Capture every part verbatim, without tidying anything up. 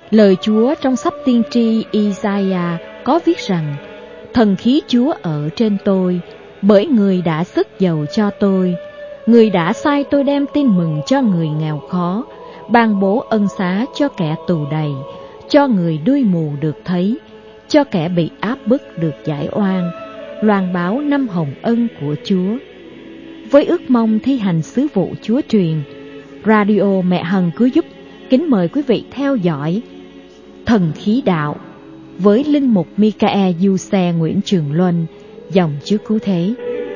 Lời Chúa trong sách tiên tri Isaiah có viết rằng: Thần khí Chúa ở trên tôi, bởi Người đã sức dầu cho tôi. Người đã sai tôi đem tin mừng cho người nghèo khó, ban bố ân xá cho kẻ tù đầy, cho người đuôi mù được thấy, cho kẻ bị áp bức được giải oan, loan báo năm hồng ân của Chúa. Với ước mong thi hành sứ vụ Chúa truyền, Radio Mẹ Hằng Cứu Giúp kính mời quý vị theo dõi Thần Khí Đạo với Linh Mục Michael Du Xe Nguyễn Trường Luân, dòng Chúa Cứu Thế.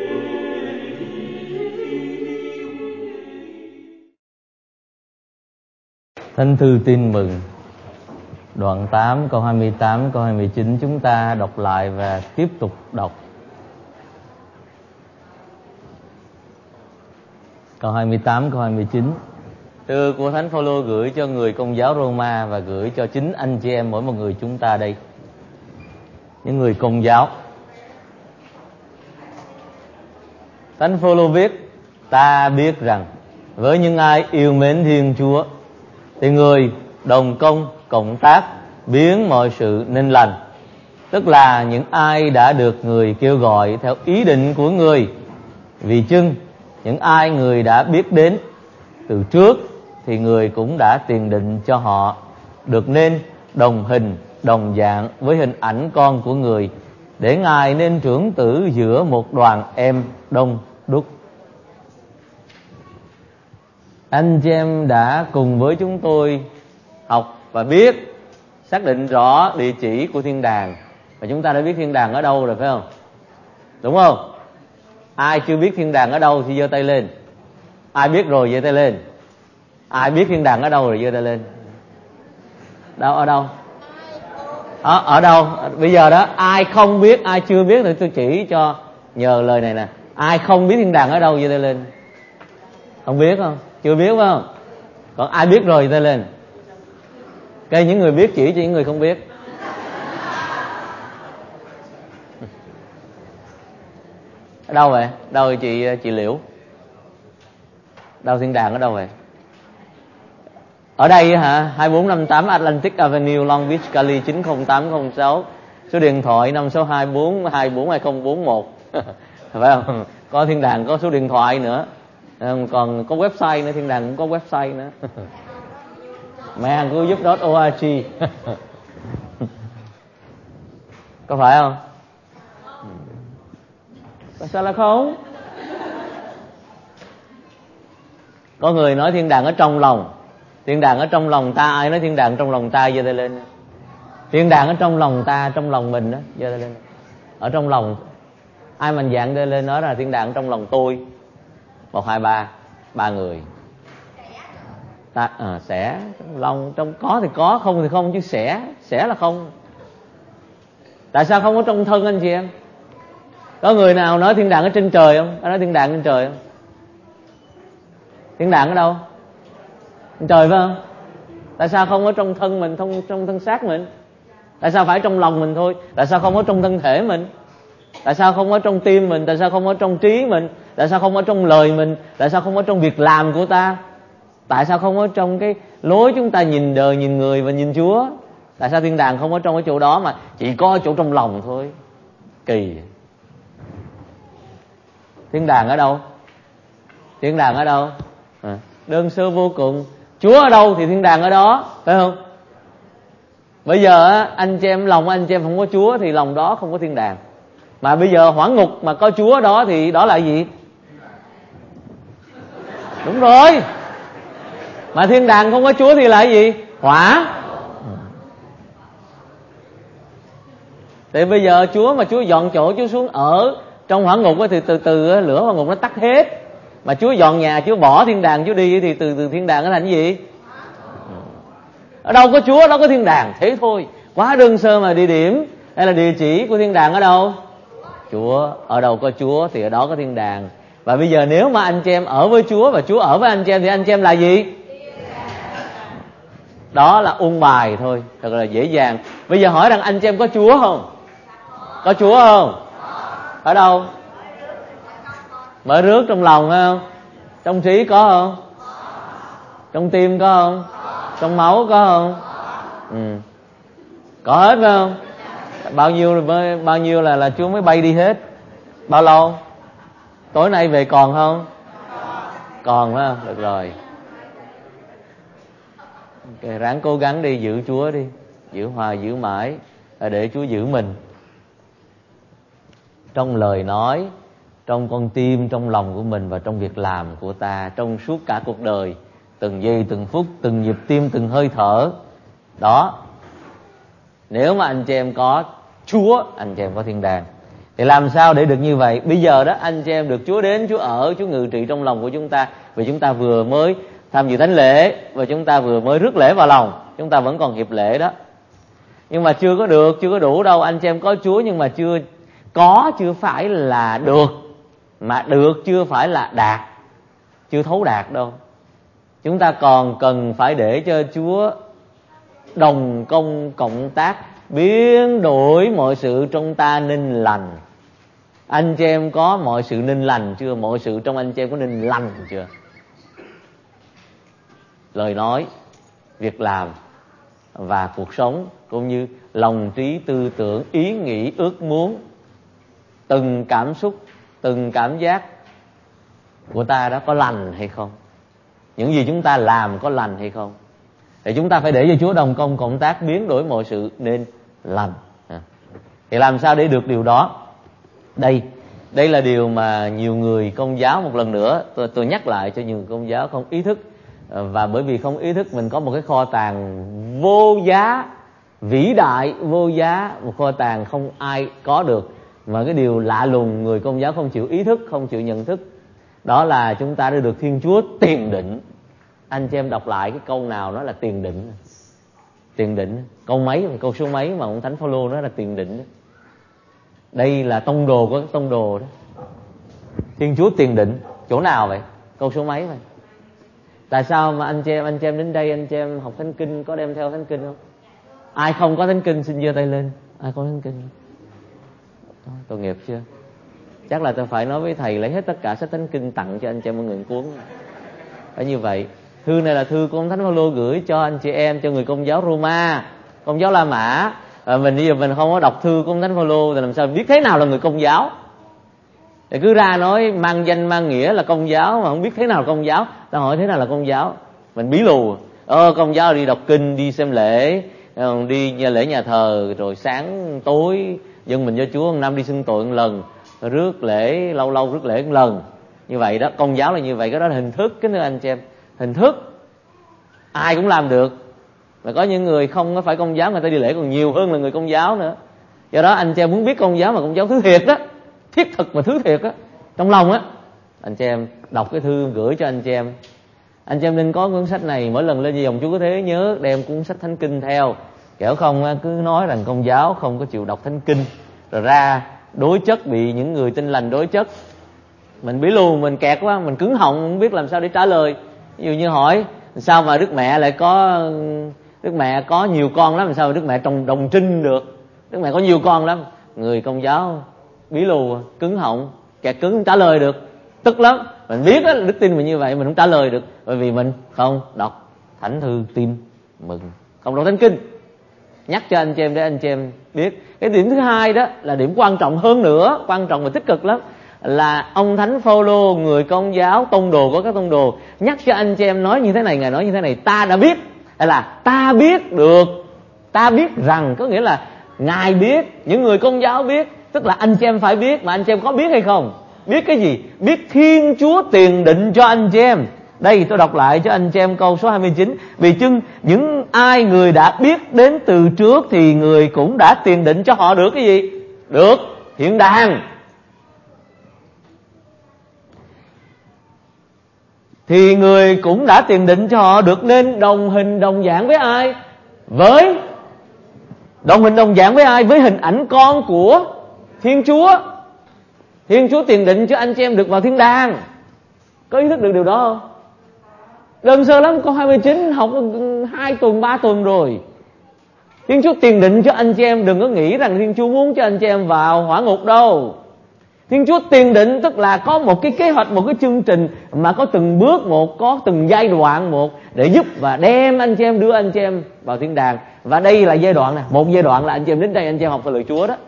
Thánh thư tin mừng đoạn tám câu hai mươi tám câu hai mươi chín chúng ta đọc lại và tiếp tục đọc. Câu hai mươi tám câu hai mươi chín. Thư của Thánh Phaolô gửi cho người Công giáo Roma và gửi cho chính anh chị em mỗi một người chúng ta đây. Những người Công giáo. Thánh Phaolô viết: ta biết rằng với những ai yêu mến Thiên Chúa thì người đồng công cộng tác biến mọi sự nên lành, tức là những ai đã được người kêu gọi theo ý định của người. Vì chưng những ai người đã biết đến từ trước thì người cũng đã tiền định cho họ được nên đồng hình đồng dạng với hình ảnh con của người, để Ngài nên trưởng tử giữa một đoàn em đông đúc. Anh chị em đã cùng với chúng tôi học và biết, xác định rõ địa chỉ của thiên đàng. Và chúng ta đã biết thiên đàng ở đâu rồi phải không? Đúng không? Ai chưa biết thiên đàng ở đâu thì giơ tay lên. Ai biết rồi giơ tay lên. Ai biết thiên đàng ở đâu rồi giơ tay lên. Đâu, ở đâu? Ở, ở đâu? Bây giờ đó, ai không biết, ai chưa biết thì tôi chỉ cho nhờ lời này nè. Ai không biết thiên đàng ở đâu giơ tay lên. Không biết không? Chưa biết phải không? Còn ai biết rồi giơ tay lên. Cái những người biết chỉ cho những người không biết. Ở đâu vậy? Đâu vậy chị chị Liễu? Đâu thiên đàng ở đâu vậy? Ở đây hả? hai bốn năm tám Atlantic Avenue, Long Beach, Cali chín không tám không sáu. Số điện thoại năm sáu hai bốn hai bốn hai không bốn một. Phải không? Có thiên đàng có số điện thoại nữa. Còn có website nữa, thiên đàng cũng có website nữa. Mẹ Hằng Cứu Giúp .org. Có phải không? Có sao là không? Có người nói thiên đàng ở trong lòng. Thiên đàng ở trong lòng ta. Ai nói thiên đàng trong lòng ta giơ tay lên. Thiên đàng ở trong lòng ta, trong lòng mình đó, giơ tay lên. Ở trong lòng. Ai mạnh dạn giơ lên nói là thiên đàng trong lòng tôi. Một, hai, ba. Ba người. Ta, à, sẽ trong lòng, trong có thì có, không thì không, chứ sẽ sẽ là không. Tại sao không có trong thân anh chị em? Có người nào nói thiên đàng ở trên trời không? Có nói thiên đàng trên trời không? Thiên đàng ở đâu? Trên trời phải không? Tại sao không ở trong thân mình, trong, trong thân xác mình? Tại sao phải trong lòng mình thôi? Tại sao không ở trong thân thể mình? Tại sao không ở trong tim mình? Tại sao không ở trong trí mình? Tại sao không ở trong lời mình? Tại sao không ở trong việc làm của ta? Tại sao không ở trong cái lối chúng ta nhìn đời, nhìn người và nhìn Chúa? Tại sao thiên đàng không ở trong cái chỗ đó mà chỉ có ở chỗ trong lòng thôi? Kỳ. Thiên đàng ở đâu? Thiên đàng ở đâu? À, đơn sơ vô cùng. Chúa ở đâu thì thiên đàng ở đó, phải không? Bây giờ anh chị em, lòng anh chị em không có Chúa thì lòng đó không có thiên đàng. Mà bây giờ hỏa ngục mà có Chúa đó thì đó là gì? Đúng rồi. Mà thiên đàng không có Chúa thì là gì? Hỏa. Thì bây giờ Chúa mà Chúa dọn chỗ Chúa xuống ở trong hỏa ngục thì từ từ lửa hỏa ngục nó tắt hết. Mà Chúa dọn nhà, Chúa bỏ thiên đàng Chúa đi thì từ từ thiên đàng nó thành gì? Ở đâu có Chúa đâu có thiên đàng, thế thôi. Quá đơn sơ mà địa điểm hay là địa chỉ của thiên đàng ở đâu? Chúa. Ở đâu có Chúa thì ở đó có thiên đàng. Và bây giờ nếu mà anh chị em ở với Chúa và Chúa ở với anh chị em thì anh chị em là gì? Đó là ung bài thôi, thật là dễ dàng. Bây giờ hỏi rằng anh chị em có Chúa không? Có Chúa không? Ở đâu? Mở rước trong lòng phải không? Trong trí có không? Trong tim có không? Trong máu có không? Ừ. Có hết phải không? Bao nhiêu bao nhiêu là là Chúa mới bay đi hết? Bao lâu? Tối nay về còn không? Còn phải không? Được rồi. Okay, ráng cố gắng đi, giữ Chúa đi, giữ hoài giữ mãi, để Chúa giữ mình trong lời nói, trong con tim, trong lòng của mình và trong việc làm của ta trong suốt cả cuộc đời, từng giây từng phút, từng nhịp tim, từng hơi thở. Đó. Nếu mà anh chị em có Chúa, anh chị em có thiên đàng. Thì làm sao để được như vậy? Bây giờ đó anh chị em được Chúa đến, Chúa ở, Chúa ngự trị trong lòng của chúng ta. Vì chúng ta vừa mới tham dự thánh lễ và chúng ta vừa mới rước lễ vào lòng, chúng ta vẫn còn hiệp lễ đó. Nhưng mà chưa có được, chưa có đủ đâu. Anh chị em có Chúa nhưng mà chưa có, chưa phải là được, mà được chưa phải là đạt, chưa thấu đạt đâu. Chúng ta còn cần phải để cho Chúa đồng công cộng tác, biến đổi mọi sự trong ta nên lành. Anh chị em có mọi sự nên lành chưa? Mọi sự trong anh chị em có nên lành chưa? Lời nói, việc làm và cuộc sống, cũng như lòng trí tư tưởng, ý nghĩ, ước muốn, từng cảm xúc, từng cảm giác của ta đó có lành hay không? Những gì chúng ta làm có lành hay không? Thì chúng ta phải để cho Chúa đồng công cộng tác, biến đổi mọi sự nên lành. Thì làm sao để được điều đó? Đây, đây là điều mà nhiều người Công giáo, một lần nữa tôi, tôi nhắc lại cho nhiều người Công giáo không ý thức. Và bởi vì không ý thức, mình có một cái kho tàng vô giá, vĩ đại, vô giá, một kho tàng không ai có được. Mà cái điều lạ lùng người Công giáo không chịu ý thức, không chịu nhận thức, đó là chúng ta đã được Thiên Chúa tiền định. Anh chị em đọc lại cái câu nào nói là tiền định. Tiền định, câu mấy, câu số mấy mà ông Thánh Phaolô nói là tiền định đó. Đây là tông đồ của tông đồ đó. Thiên Chúa tiền định, chỗ nào vậy? Câu số mấy vậy? Tại sao mà anh chị em, anh chị em đến đây, anh chị em học Thánh Kinh có đem theo Thánh Kinh không? Ai không có Thánh Kinh xin giơ tay lên. Ai có Thánh Kinh? Tội nghiệp chưa? Chắc là tôi phải nói với thầy lấy hết tất cả sách Thánh Kinh tặng cho anh chị em một người cuốn. Phải như vậy. Thư này là thư của ông Thánh Phaolô gửi cho anh chị em, cho người Công giáo Roma, Công giáo La Mã. Và mình bây giờ mình không có đọc thư của ông Thánh Phaolô thì làm sao biết thế nào là người Công giáo? Thì cứ ra nói mang danh mang nghĩa là Công giáo mà không biết thế nào là Công giáo. Ta hỏi thế nào là Công giáo, mình bí lù. Ờ Công giáo đi đọc kinh, đi xem lễ, đi nhà lễ nhà thờ, rồi sáng tối dân mình cho Chúa, một năm đi xưng tội một lần, rồi rước lễ lâu lâu rước lễ một lần. Như vậy đó, Công giáo là như vậy. Cái đó là hình thức, cái nữa anh chị em, hình thức ai cũng làm được. Mà có những người không phải Công giáo, người ta đi lễ còn nhiều hơn là người Công giáo nữa. Do đó anh chị em muốn biết Công giáo mà Công giáo thứ thiệt đó, thiết thực và thứ thiệt á, trong lòng á, anh chị em đọc cái thư gửi cho anh chị em. Anh chị em nên có cuốn sách này, mỗi lần lên dòng Chúa Có Thế nhớ đem cuốn sách Thánh Kinh theo. Kẻo không cứ nói rằng Công giáo không có chịu đọc Thánh Kinh, rồi ra đối chất, bị những người tin lành đối chất. Mình bí lù, mình kẹt quá, mình cứng họng, không biết làm sao để trả lời. Ví dụ như hỏi sao mà Đức Mẹ lại có Đức Mẹ có nhiều con lắm, sao mà Đức Mẹ trồng đồng trinh được? Đức Mẹ có nhiều con lắm. Người Công giáo bí lù, cứng họng, kẹt cứng, không trả lời được, tức lắm. Mình biết đó, đức tin mình như vậy, mình không trả lời được, bởi vì mình không đọc Thánh Thư Tin Mừng, không đọc Thánh Kinh. Nhắc cho anh chị em để anh chị em biết. Cái điểm thứ hai đó là điểm quan trọng hơn nữa, quan trọng và tích cực lắm, là ông Thánh Phaolô, người Công giáo, tông đồ của các tông đồ, nhắc cho anh chị em nói như thế này. Ngài nói như thế này: ta đã biết, hay là ta biết được, ta biết rằng, có nghĩa là Ngài biết, những người Công giáo biết, tức là anh chị em phải biết. Mà anh chị em có biết hay không? Biết cái gì? Biết Thiên Chúa tiền định cho anh chị em. Đây tôi đọc lại cho anh chị em câu số hai mươi chín. Vì chưng những ai người đã biết đến từ trước thì người cũng đã tiền định cho họ được cái gì? Được thiên đàng. Thì người cũng đã tiền định cho họ được nên đồng hình đồng dạng với ai? Với đồng hình đồng dạng với ai? Với hình ảnh con của Thiên Chúa. Thiên Chúa tiền định cho anh chị em được vào thiên đàng. Có ý thức được điều đó không? Đơn sơ lắm, câu hai mươi chín học hai tuần ba tuần rồi. Thiên Chúa tiền định cho anh chị em, đừng có nghĩ rằng Thiên Chúa muốn cho anh chị em vào hỏa ngục đâu. Thiên Chúa tiền định tức là có một cái kế hoạch, một cái chương trình mà có từng bước một, có từng giai đoạn một, để giúp và đem anh chị em, đưa anh chị em vào thiên đàng. Và đây là giai đoạn này, một giai đoạn là anh chị em đến đây anh chị em học về lời Chúa đó.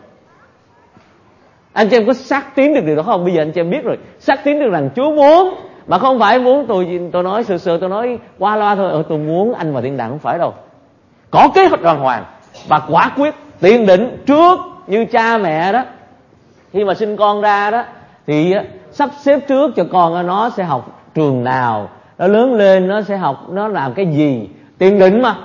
Anh chị em có xác tín được điều đó không? Bây giờ anh chị em biết rồi, xác tín được rằng Chúa muốn, mà không phải muốn tôi tôi nói sơ sơ, tôi nói qua loa thôi. Ờ, tôi muốn anh vào thiên đàng, không phải đâu. Có kế hoạch đàng hoàng và quả quyết tiền định trước, như cha mẹ đó khi mà sinh con ra đó thì sắp xếp trước cho con nó sẽ học trường nào, nó lớn lên nó sẽ học, nó làm cái gì, tiền định mà.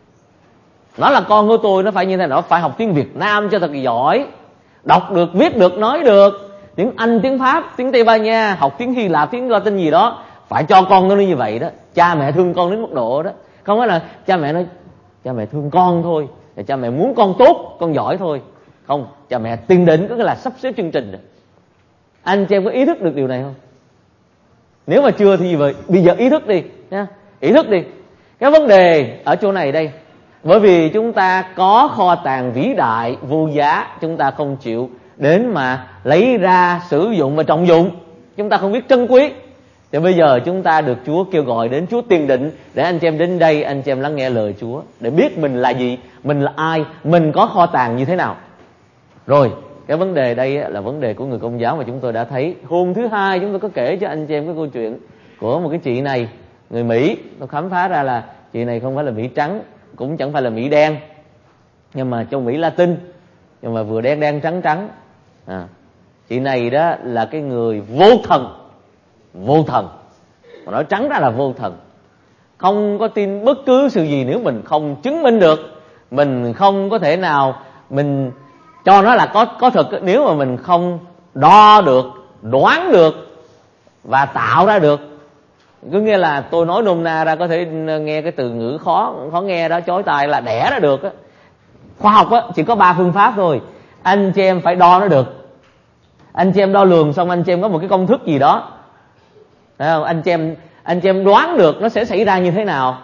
Nó là con của tôi, nó phải như thế nào, nó phải học tiếng Việt Nam cho thật giỏi, đọc được, viết được, nói được tiếng Anh, tiếng Pháp, tiếng Tây Ban Nha, học tiếng Hy Lạp, tiếng Latin gì đó. Phải cho con nó như vậy đó. Cha mẹ thương con đến mức độ đó. Không phải là cha mẹ nói cha mẹ thương con thôi, thì cha mẹ muốn con tốt, con giỏi thôi. Không, cha mẹ tiền định có nghĩa là sắp xếp chương trình. Anh chị em có ý thức được điều này không? Nếu mà chưa thì vậy, bây giờ ý thức đi nha, ý thức đi. Cái vấn đề ở chỗ này đây, bởi vì chúng ta có kho tàng vĩ đại vô giá, chúng ta không chịu đến mà lấy ra sử dụng và trọng dụng, chúng ta không biết trân quý. Thì bây giờ chúng ta được Chúa kêu gọi đến, Chúa tiền định để anh chị em đến đây, anh chị em lắng nghe lời Chúa để biết mình là gì, mình là ai, mình có kho tàng như thế nào. Rồi, cái vấn đề đây là vấn đề của người Công giáo mà chúng tôi đã thấy. Hôm thứ hai chúng tôi có kể cho anh chị em cái câu chuyện của một cái chị này, người Mỹ. Tôi khám phá ra là chị này không phải là Mỹ trắng, cũng chẳng phải là Mỹ đen, nhưng mà trong Mỹ Latin, nhưng mà vừa đen đen trắng trắng. À, chị này đó là cái người vô thần, vô thần, mà nói trắng ra là vô thần. Không có tin bất cứ sự gì nếu mình không chứng minh được, mình không có thể nào mình cho nó là có có thật. Nếu mà mình không đo được, đoán được và tạo ra được, cứ nghĩa là tôi nói nôm na ra, có thể nghe cái từ ngữ khó khó nghe đó, chói tai, là đẻ ra được á. Khoa học á chỉ có ba phương pháp thôi. Anh chị em phải đo nó được. Anh chị em đo lường xong, anh chị em có một cái công thức gì đó, thấy không? Anh chị em anh chị em đoán được nó sẽ xảy ra như thế nào.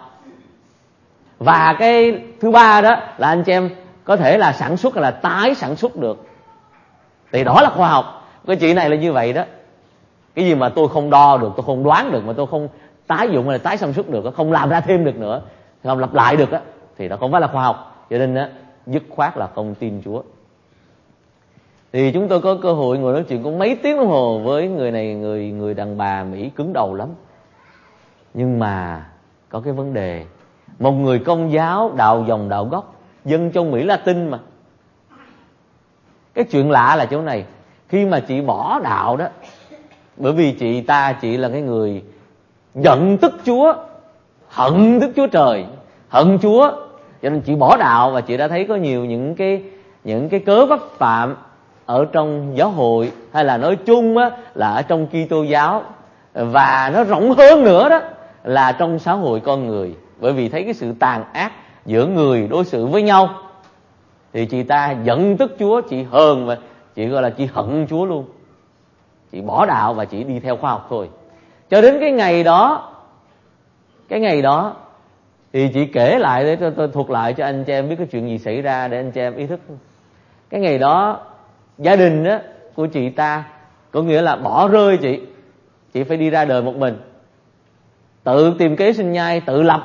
Và cái thứ ba đó là anh chị em có thể là sản xuất hay là tái sản xuất được. Thì đó là khoa học. Cái chị này là như vậy đó. Cái gì mà tôi không đo được, tôi không đoán được, mà tôi không tái dụng hay là tái sản xuất được, không làm ra thêm được nữa, không lặp lại được á, thì nó không phải là khoa học. Cho nên á, dứt khoát là không tin Chúa. Thì chúng tôi có cơ hội ngồi nói chuyện cũng mấy tiếng đồng hồ với người này, người người đàn bà Mỹ cứng đầu lắm. Nhưng mà có cái vấn đề, một người Công giáo đạo dòng đạo gốc, dân trong Mỹ Latin mà. Cái chuyện lạ là chỗ này, khi mà chị bỏ đạo đó, bởi vì chị ta chị là cái người giận tức Chúa, hận Đức Chúa Trời, hận Chúa, cho nên chị bỏ đạo. Và chị đã thấy có nhiều những cái những cái cớ vấp phạm ở trong giáo hội, hay là nói chung á, là ở trong Kitô giáo, và nó rộng hơn nữa đó là trong xã hội con người. Bởi vì thấy cái sự tàn ác giữa người đối xử với nhau, thì chị ta giận tức Chúa, chị hờn, và chị gọi là chị hận Chúa luôn. Chị bỏ đạo và chị đi theo khoa học thôi. Cho đến cái ngày đó, cái ngày đó thì chị kể lại để tôi, tôi thuật lại cho anh chị em biết cái chuyện gì xảy ra để anh chị em ý thức. Cái ngày đó gia đình đó của chị ta, có nghĩa là bỏ rơi chị, chị phải đi ra đời một mình, tự tìm kế sinh nhai, tự lập.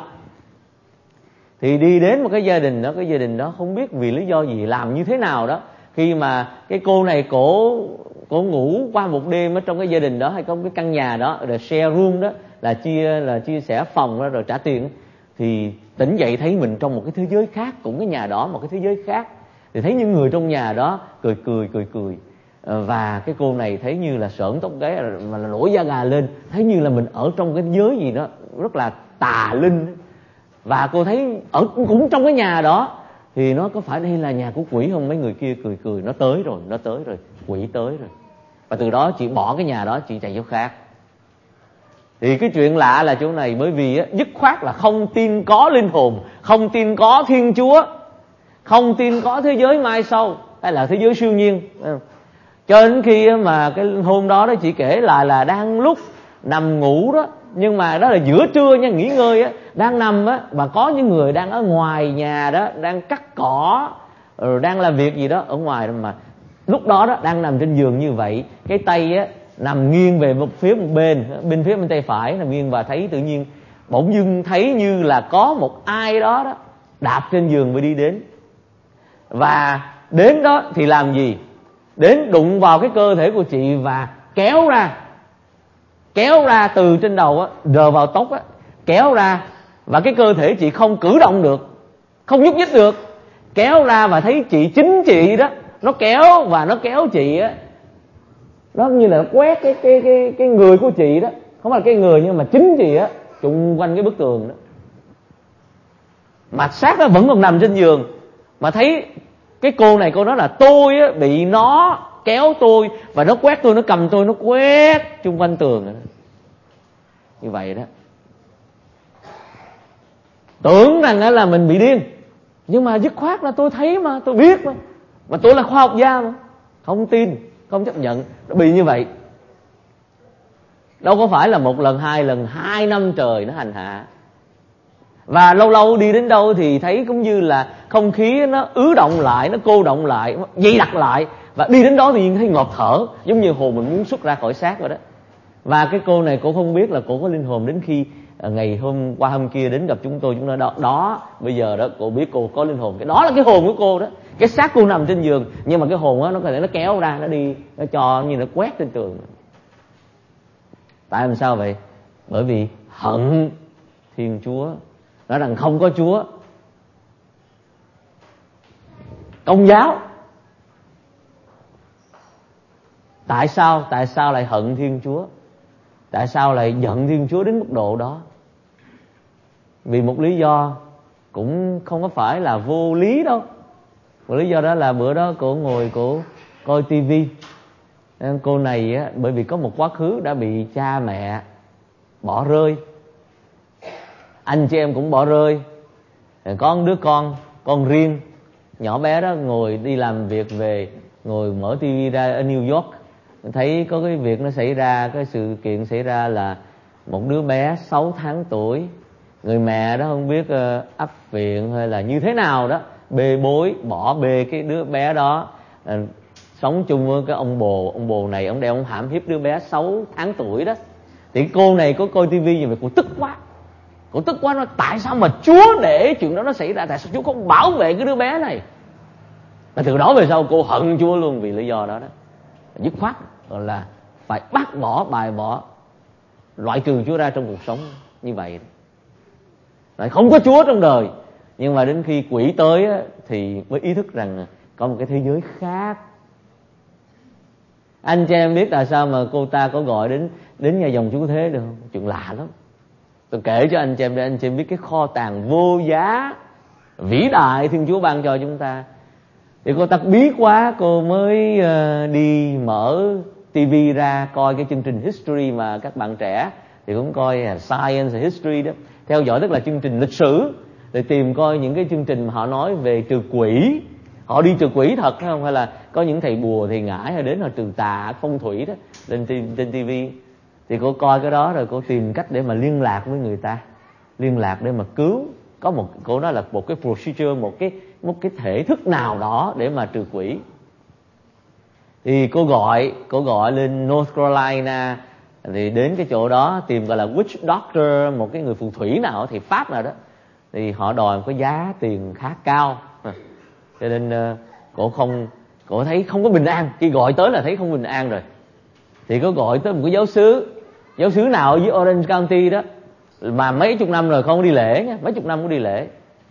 Thì đi đến một cái gia đình đó, cái gia đình đó không biết vì lý do gì, làm như thế nào đó, khi mà cái cô này cổ cổ ngủ qua một đêm ở trong cái gia đình đó, hay có cái căn nhà đó, rồi share room đó, là chia là chia sẻ phòng đó, rồi trả tiền. Thì tỉnh dậy thấy mình trong một cái thế giới khác, cũng cái nhà đó một cái thế giới khác. Thì thấy những người trong nhà đó cười cười cười cười, và cái cô này thấy như là sởn tóc gáy, mà là nổi da gà lên, thấy như là mình ở trong cái giới gì đó rất là tà linh. Và cô thấy ở cũng trong cái nhà đó, thì nó có phải đây là nhà của quỷ không? Mấy người kia cười cười, nó tới rồi, nó tới rồi, quỷ tới rồi. Và từ đó chị bỏ cái nhà đó, chị chạy chỗ khác. Thì cái chuyện lạ là chỗ này, bởi vì á, dứt khoát là không tin có linh hồn, không tin có Thiên Chúa, không tin có thế giới mai sau hay là thế giới siêu nhiên. Cho đến khi mà cái hôm đó đó chị kể lại là đang lúc nằm ngủ đó, nhưng mà đó là giữa trưa nha, nghỉ ngơi á, đang nằm á, và có những người đang ở ngoài nhà đó, đang cắt cỏ rồi đang làm việc gì đó ở ngoài đó. Mà lúc đó đó đang nằm trên giường như vậy, cái tay á nằm nghiêng về một phía một bên, bên phía bên tay phải nằm nghiêng, và thấy tự nhiên bỗng dưng thấy như là có một ai đó đó đạp trên giường mới đi đến. Và đến đó thì làm gì? Đến đụng vào cái cơ thể của chị và kéo ra, kéo ra từ trên đầu á, rờ vào tóc á, kéo ra, và cái cơ thể chị không cử động được, không nhúc nhích được. Kéo ra và thấy chị, chính chị đó, nó kéo và nó kéo chị á, nó như là nó quét cái cái cái cái người của chị đó, không phải là cái người nhưng mà chính chị á, chung quanh cái bức tường đó. Mà xác nó vẫn còn nằm trên giường, mà thấy cái cô này, cô nói là tôi á, bị nó kéo tôi và nó quét tôi, nó cầm tôi, nó quét chung quanh tường đó. Như vậy đó. Tưởng rằng là mình bị điên, nhưng mà dứt khoát là tôi thấy mà, tôi biết mà, mà tôi là khoa học gia mà. Không tin, không chấp nhận, nó bị như vậy. Đâu có phải là một lần, hai lần, hai năm trời nó hành hạ. Và lâu lâu đi đến đâu thì thấy cũng như là không khí nó ứ động lại, nó cô động lại, dày đặc lại. Và đi đến đó thì thấy ngộp thở, giống như hồn mình muốn xuất ra khỏi xác rồi đó. Và cái cô này cô không biết là cô có linh hồn đến khi ngày hôm qua hôm kia đến gặp chúng tôi. Chúng tôi đó, đó bây giờ đó cô biết cô có linh hồn. Cái đó là cái hồn của cô đó. Cái xác cô nằm trên giường, nhưng mà cái hồn đó nó có thể nó kéo ra, nó đi, nó cho như nó quét trên tường. Tại làm sao vậy? Bởi vì hận Thiên Chúa, nói rằng không có Chúa. Công giáo, tại sao tại sao lại hận Thiên Chúa? Tại sao lại giận Thiên Chúa đến mức độ đó? Vì một lý do cũng không có phải là vô lý đâu. Một lý do đó là bữa đó cô ngồi cô coi tivi. Cô này á, bởi vì có một quá khứ đã bị cha mẹ bỏ rơi, anh chị em cũng bỏ rơi, có một đứa con con riêng nhỏ bé đó, ngồi đi làm việc về, ngồi mở tivi ra ở New York, thấy có cái việc nó xảy ra, cái sự kiện xảy ra là một đứa bé sáu tháng tuổi, người mẹ đó không biết uh, ấp viện hay là như thế nào đó, bê bối bỏ bê cái đứa bé đó, uh, sống chung với cái ông bồ. Ông bồ này ông đeo ông hãm hiếp đứa bé sáu tháng tuổi đó. Thì cô này có coi tivi như vậy, cô tức quá, cô tức quá, nói tại sao mà Chúa để chuyện đó nó xảy ra, tại sao Chúa không bảo vệ cái đứa bé này. Và từ đó về sau cô hận Chúa luôn vì lý do đó đó. Dứt khoát gọi là phải bác bỏ, bài bỏ, loại trừ Chúa ra trong cuộc sống như vậy. Lại không có Chúa trong đời. Nhưng mà đến khi quỷ tới á, thì mới ý thức rằng có một cái thế giới khác. Anh chị em biết tại sao mà cô ta có gọi đến đến nhà dòng Chúa Thế được không? Chuyện lạ lắm. Tôi kể cho anh chị em để anh chị em biết cái kho tàng vô giá vĩ đại Thiên Chúa ban cho chúng ta. Thì cô ta biết quá, cô mới uh, đi mở tivi ra coi cái chương trình History mà các bạn trẻ thì cũng coi uh, Science History đó, theo dõi tức là chương trình lịch sử, để tìm coi những cái chương trình mà họ nói về trừ quỷ, họ đi trừ quỷ thật hay không, hay là có những thầy bùa thầy ngải hay đến họ trừ tà phong thủy đó lên trên tivi. Thì cô coi cái đó rồi cô tìm cách để mà liên lạc với người ta, liên lạc để mà cứu. Có một, cô nói là một cái procedure, một cái một cái thể thức nào đó để mà trừ quỷ. Thì cô gọi cô gọi lên North Carolina, thì đến cái chỗ đó tìm gọi là witch doctor, một cái người phù thủy nào thì Pháp nào đó, thì họ đòi một cái giá tiền khá cao, cho nên uh, cô không cô thấy không có bình an. Khi gọi tới là thấy không bình an rồi, thì cô gọi tới một cái giáo xứ giáo xứ nào ở dưới Orange County đó, mà mấy chục năm rồi không đi lễ nha, mấy chục năm không đi lễ.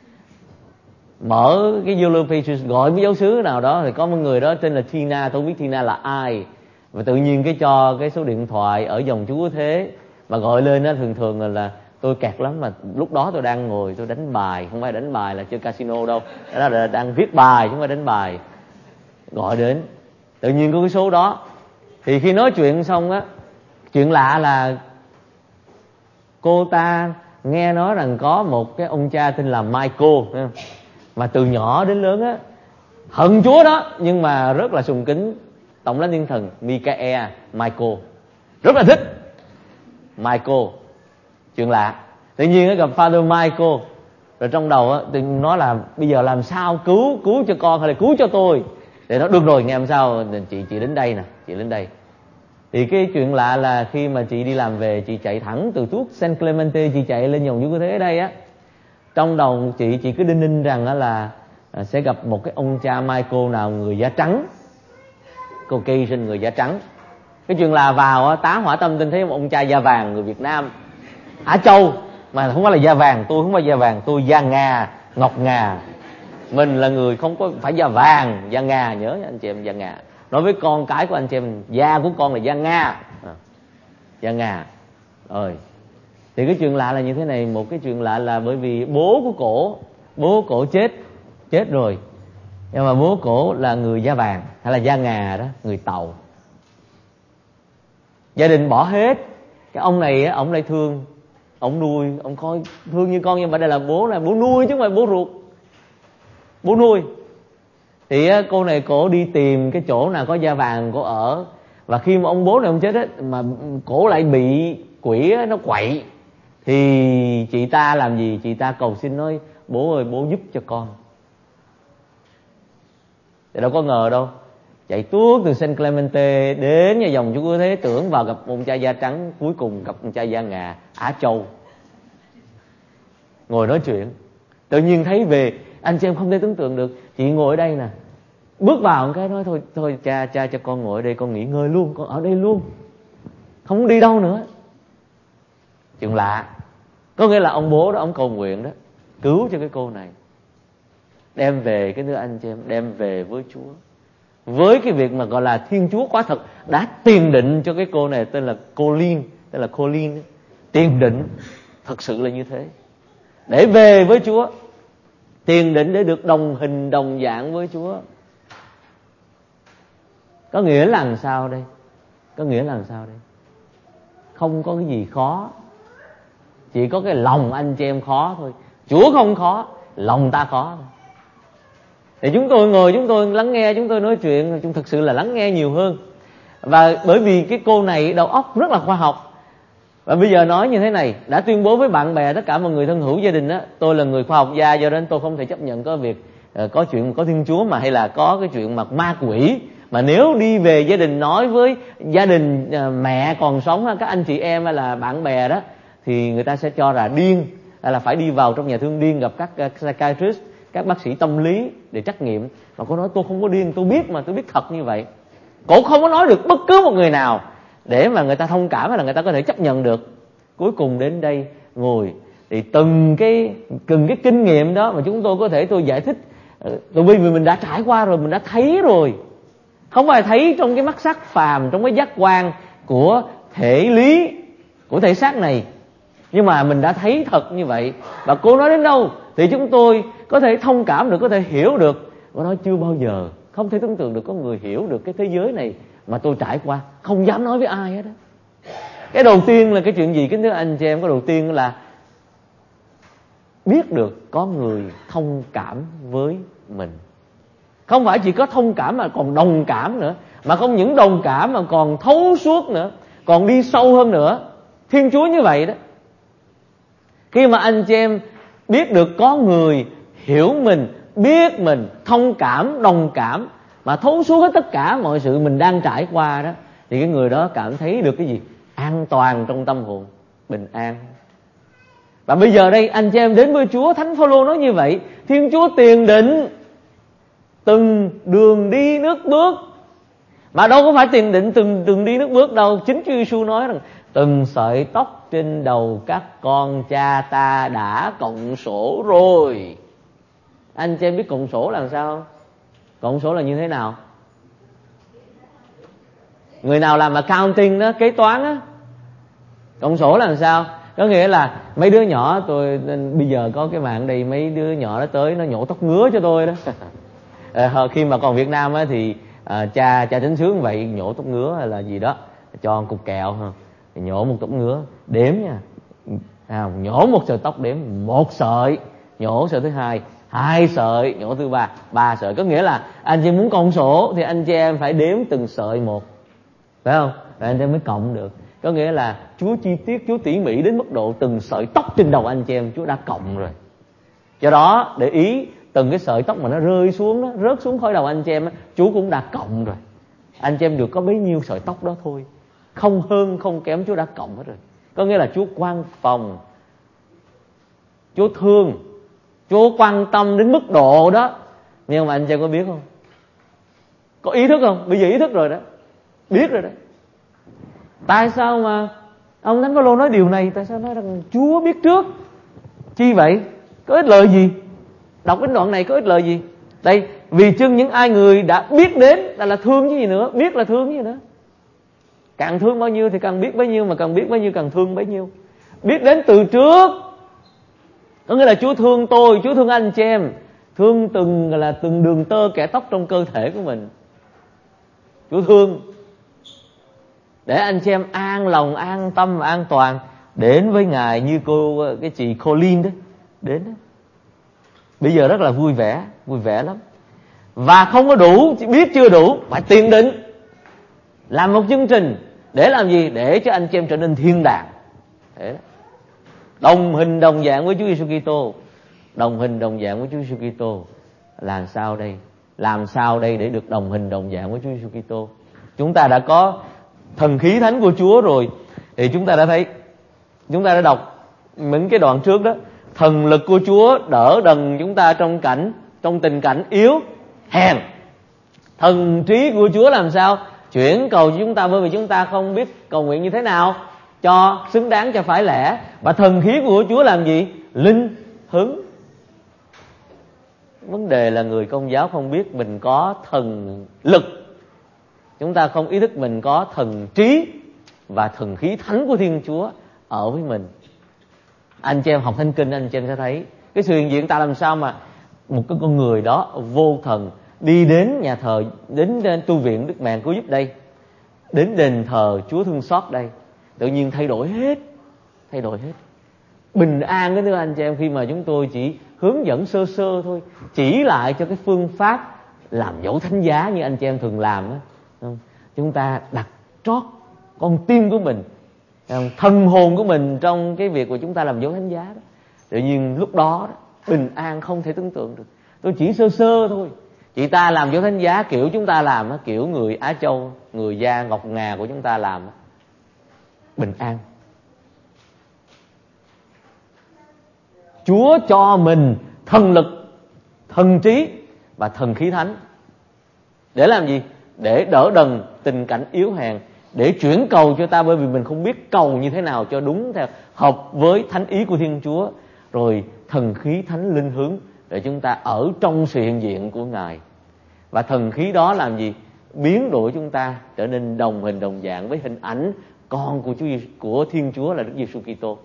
Mở cái Yellow Pages gọi với giáo xứ nào đó, thì có một người đó tên là Tina, tôi biết Tina là ai, và tự nhiên cái cho cái số điện thoại ở dòng Chúa Thế mà gọi lên đó. Thường thường là, là tôi kẹt lắm, mà lúc đó tôi đang ngồi tôi đánh bài, không phải đánh bài là chơi casino đâu, đó là đang viết bài chứ không phải đánh bài. Gọi đến, tự nhiên có cái số đó. Thì khi nói chuyện xong á, chuyện lạ là cô ta nghe nói rằng có một cái ông cha tên là Michael, mà từ nhỏ đến lớn á hận Chúa đó, nhưng mà rất là sùng kính Tổng lãnh thiên thần Michael. Michael rất là thích Michael. Chuyện lạ, tự nhiên nó gặp Father Michael, rồi trong đầu á thì nói là bây giờ làm sao cứu cứu cho con hay là cứu cho tôi. Thì nó được rồi, nghe làm sao chị chị đến đây nè, chị đến đây. Thì cái chuyện lạ là khi mà chị đi làm về, chị chạy thẳng từ thuốc San Clemente, chị chạy lên dòng Chúa Thế ở đây á, trong đầu chị chị cứ đinh ninh rằng đó là à, sẽ gặp một cái ông cha Michael nào người da trắng, Caucasian, người da trắng. Cái chuyện là vào tá hỏa tâm tinh thấy một ông cha da vàng người Việt Nam, Á Châu, mà không phải là da vàng. Tôi không phải da vàng, tôi da ngà, ngọc ngà. Mình là người không có phải da vàng, da ngà, nhớ anh chị em, da ngà. Nói với con cái của anh chị em, da của con là da ngà, à, da ngà. Rồi thì cái chuyện lạ là như thế này. Một cái chuyện lạ là bởi vì bố của cổ, bố cổ chết chết rồi, nhưng mà bố cổ là người da vàng hay là da ngà đó, người Tàu. Gia đình bỏ hết. Cái ông này á, ông lại thương, ông nuôi, ông coi thương như con, nhưng mà đây là bố, là bố nuôi chứ không phải bố ruột, bố nuôi. Thì á, cô này cổ đi tìm cái chỗ nào có da vàng cổ ở. Và khi mà ông bố này ông chết á, mà cổ lại bị quỷ á, nó quậy, thì chị ta làm gì? Chị ta cầu xin nói: bố ơi, bố giúp cho con. Thì đâu có ngờ đâu, chạy tuốt từ San Clemente đến nhà dòng Chúa Cứu Thế, tưởng vào gặp ông cha da trắng, cuối cùng gặp ông cha da ngà, Á Châu. Ngồi nói chuyện, tự nhiên thấy về. Anh chị em không thể tưởng tượng được. Chị ngồi ở đây nè, bước vào một cái nói: thôi thôi cha cha cho con ngồi ở đây, con nghỉ ngơi luôn, con ở đây luôn, không đi đâu nữa. Chuyện lạ. Có nghĩa là ông bố đó, ông cầu nguyện đó, cứu cho cái cô này, đem về cái đứa anh chị em, đem về với Chúa, với cái việc mà gọi là Thiên Chúa quả thật đã tiền định cho cái cô này, tên là Colleen, tên là Colleen, tiền định thật sự là như thế, để về với Chúa, tiền định để được đồng hình đồng dạng với Chúa. Có nghĩa là làm sao đây? Có nghĩa là làm sao đây? Không có cái gì khó, chỉ có cái lòng anh chị em khó thôi. Chúa không khó, lòng ta khó thôi. Thì chúng tôi ngồi, chúng tôi lắng nghe, chúng tôi nói chuyện, chúng thực sự là lắng nghe nhiều hơn. Và bởi vì cái cô này đầu óc rất là khoa học, và bây giờ nói như thế này, đã tuyên bố với bạn bè, tất cả mọi người thân hữu gia đình á, tôi là người khoa học gia, do nên tôi không thể chấp nhận có việc uh, có chuyện có Thiên Chúa mà hay là có cái chuyện mà ma quỷ. Mà nếu đi về gia đình nói với gia đình uh, mẹ còn sống, các anh chị em hay là bạn bè đó, thì người ta sẽ cho là điên, hay là phải đi vào trong nhà thương điên gặp các uh, psychiatrist, các bác sĩ tâm lý để trắc nghiệm. Mà cô nói tôi không có điên, tôi biết mà, tôi biết thật như vậy. Cô không có nói được bất cứ một người nào để mà người ta thông cảm hay là người ta có thể chấp nhận được. Cuối cùng đến đây ngồi thì từng cái từng cái kinh nghiệm đó mà chúng tôi có thể tôi giải thích, bởi vì mình đã trải qua rồi, mình đã thấy rồi, không phải thấy trong cái mắt sắc phàm, trong cái giác quan của thể lý, của thể xác này, nhưng mà mình đã thấy thật như vậy. Và cô nói đến đâu thì chúng tôi có thể thông cảm được, có thể hiểu được. Cô nói chưa bao giờ, không thể tưởng tượng được có người hiểu được cái thế giới này mà tôi trải qua, không dám nói với ai hết á. Cái đầu tiên là cái chuyện gì kính thưa anh chị em? Cái đầu tiên là biết được có người thông cảm với mình. Không phải chỉ có thông cảm mà còn đồng cảm nữa, mà không những đồng cảm mà còn thấu suốt nữa, còn đi sâu hơn nữa. Thiên Chúa như vậy đó. Khi mà anh chị em biết được có người hiểu mình, biết mình, thông cảm, đồng cảm, mà thấu suốt hết tất cả mọi sự mình đang trải qua đó, thì cái người đó cảm thấy được cái gì? An toàn trong tâm hồn, bình an. Và bây giờ đây anh chị em đến với Chúa, Thánh Phaolô nói như vậy, Thiên Chúa tiền định từng đường đi nước bước. Mà đâu có phải tiền định từng đường đi nước bước đâu. Chính Chúa Giêsu nói rằng từng sợi tóc trên đầu các con cha ta đã cộng sổ rồi. Anh chị em biết cộng sổ là làm sao không? Cộng sổ là như thế nào? Người nào làm accounting đó, kế toán á, cộng sổ là làm sao? Có nghĩa là mấy đứa nhỏ tôi bây giờ có cái mạng đây, mấy đứa nhỏ nó tới nó nhổ tóc ngứa cho tôi đó. À, khi mà còn Việt Nam á thì à, cha cha tính sướng vậy, nhổ tóc ngứa hay là gì đó, cho một cục kẹo ha, nhổ một tóc ngứa, đếm nha, à, nhổ một sợi tóc đếm một sợi, nhổ sợi thứ hai, hai sợi, nhổ thứ ba, ba sợi. Có nghĩa là anh chị muốn cộng sổ thì anh chị em phải đếm từng sợi một, phải không? Rồi anh chị em mới cộng được. Có nghĩa là Chúa chi tiết, Chúa tỉ mỉ đến mức độ từng sợi tóc trên đầu anh chị em Chúa đã cộng rồi. Do đó để ý từng cái sợi tóc mà nó rơi xuống đó, rớt xuống khỏi đầu anh chị em, Chúa cũng đã cộng rồi. Anh chị em được có bấy nhiêu sợi tóc đó thôi, không hơn không kém, Chúa đã cộng hết rồi. Có nghĩa là Chúa quan phòng, Chúa thương, Chúa quan tâm đến mức độ đó. Nhưng mà anh chị có biết không? Có ý thức không? Bây giờ ý thức rồi đó, biết rồi đó. Tại sao mà ông Thánh Phaolô nói điều này? Tại sao nói rằng Chúa biết trước? Chi vậy? Có ích lợi gì? Đọc cái đoạn này có ích lợi gì? Đây, vì chưng những ai người đã biết đến là, là thương chứ gì nữa. Biết là thương chứ gì nữa. Càng thương bao nhiêu thì càng biết bấy nhiêu, mà càng biết bấy nhiêu càng thương bấy nhiêu. Biết đến từ trước, có nghĩa là Chúa thương tôi, Chúa thương anh chị em, thương từng là từng đường tơ kẻ tóc trong cơ thể của mình. Chúa thương để anh chị em an lòng, an tâm và an toàn đến với Ngài, như cô cái chị Colin đó đến đó. Bây giờ rất là vui vẻ, vui vẻ lắm. Và không có đủ, chỉ biết chưa đủ, phải tiền định làm một chương trình để làm gì? Để cho anh chị em trở nên thiên đàng. Để đồng hình đồng dạng với Chúa Giêsu Kitô, đồng hình đồng dạng với Chúa Giêsu Kitô. Làm sao đây? Làm sao đây để được đồng hình đồng dạng với Chúa Giêsu Kitô? Chúng ta đã có thần khí thánh của Chúa rồi, thì chúng ta đã thấy, chúng ta đã đọc những cái đoạn trước đó, thần lực của Chúa đỡ đần chúng ta trong cảnh, trong tình cảnh yếu hèn. Thần trí của Chúa làm sao? Chuyển cầu cho chúng ta, bởi vì chúng ta không biết cầu nguyện như thế nào cho xứng đáng, cho phải lẽ. Và thần khí của Chúa làm gì? Linh hứng. Vấn đề là người Công giáo không biết mình có thần lực, chúng ta không ý thức mình có thần trí và thần khí thánh của Thiên Chúa ở với mình. Anh chị em học Thánh Kinh, anh chị em sẽ thấy cái sự hiện diện ta làm sao mà một cái con người đó vô thần đi đến nhà thờ, đến, đến tu viện Đức Mẹ Cứu Giúp đây, đến đền thờ Chúa Thương Xót đây, tự nhiên thay đổi hết, thay đổi hết. Bình an đó thưa anh chị em, khi mà chúng tôi chỉ hướng dẫn sơ sơ thôi, chỉ lại cho cái phương pháp làm dấu thánh giá như anh chị em thường làm đó. Chúng ta đặt trót con tim của mình, thần hồn của mình trong cái việc của chúng ta làm dấu thánh giá đó. Tự nhiên lúc đó, đó bình an không thể tưởng tượng được. Tôi chỉ sơ sơ thôi. Chị ta làm dấu thánh giá kiểu chúng ta làm, kiểu người Á Châu, người da ngọc ngà của chúng ta làm, bình an. Chúa cho mình thần lực, thần trí và thần khí thánh để làm gì? Để đỡ đần tình cảnh yếu hèn, để chuyển cầu cho ta, bởi vì mình không biết cầu như thế nào cho đúng theo hợp với thánh ý của Thiên Chúa. Rồi thần khí thánh linh hướng để chúng ta ở trong sự hiện diện của Ngài. Và thần khí đó làm gì? Biến đổi chúng ta trở nên đồng hình đồng dạng với hình ảnh con của Chúa, của Thiên Chúa là Đức Giêsu Kitô.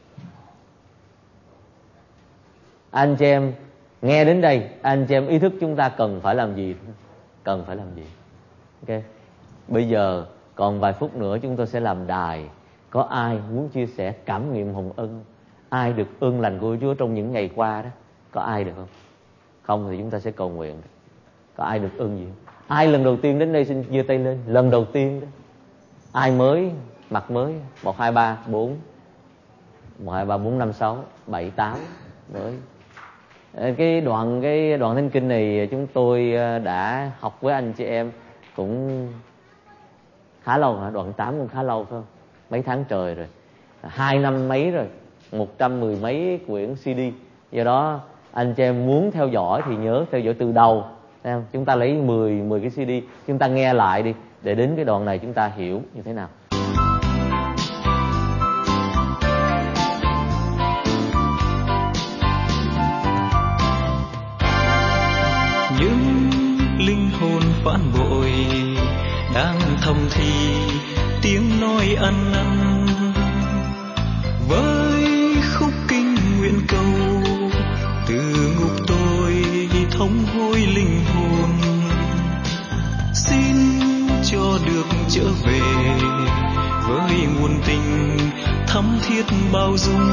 Anh chị em nghe đến đây, anh chị em ý thức chúng ta cần phải làm gì? Cần phải làm gì? Ok. Bây giờ còn vài phút nữa chúng tôi sẽ làm đài. Có ai muốn chia sẻ cảm nghiệm hồng ân? Ai được ơn lành của Chúa trong những ngày qua đó? Có ai được không? Không thì chúng ta sẽ cầu nguyện. Có ai được ơn gì không? Ai lần đầu tiên đến đây xin giơ tay lên. Lần đầu tiên đó. Ai mới, mặt mới? Một, hai, ba, bốn. Một, hai, ba, bốn, năm, sáu, bảy, tám. Mới. Cái đoạn cái đoạn Thánh Kinh này chúng tôi đã học với anh chị em cũng khá lâu hả? Đoạn tám cũng khá lâu phải không? Mấy tháng trời rồi, hai năm mấy rồi, một trăm mười mấy quyển xê đê. Do đó anh chị em muốn theo dõi thì nhớ theo dõi từ đầu. Thấy không? Chúng ta lấy mười, mười cái xê đê, chúng ta nghe lại đi, để đến cái đoạn này chúng ta hiểu như thế nào. Những linh hồn phản bội đang thầm thì tiếng nói ăn năn với khúc kinh nguyện cầu từ ngục tôi thống hối linh hồn, xin cho được trở về với nguồn tình thắm thiết bao dung,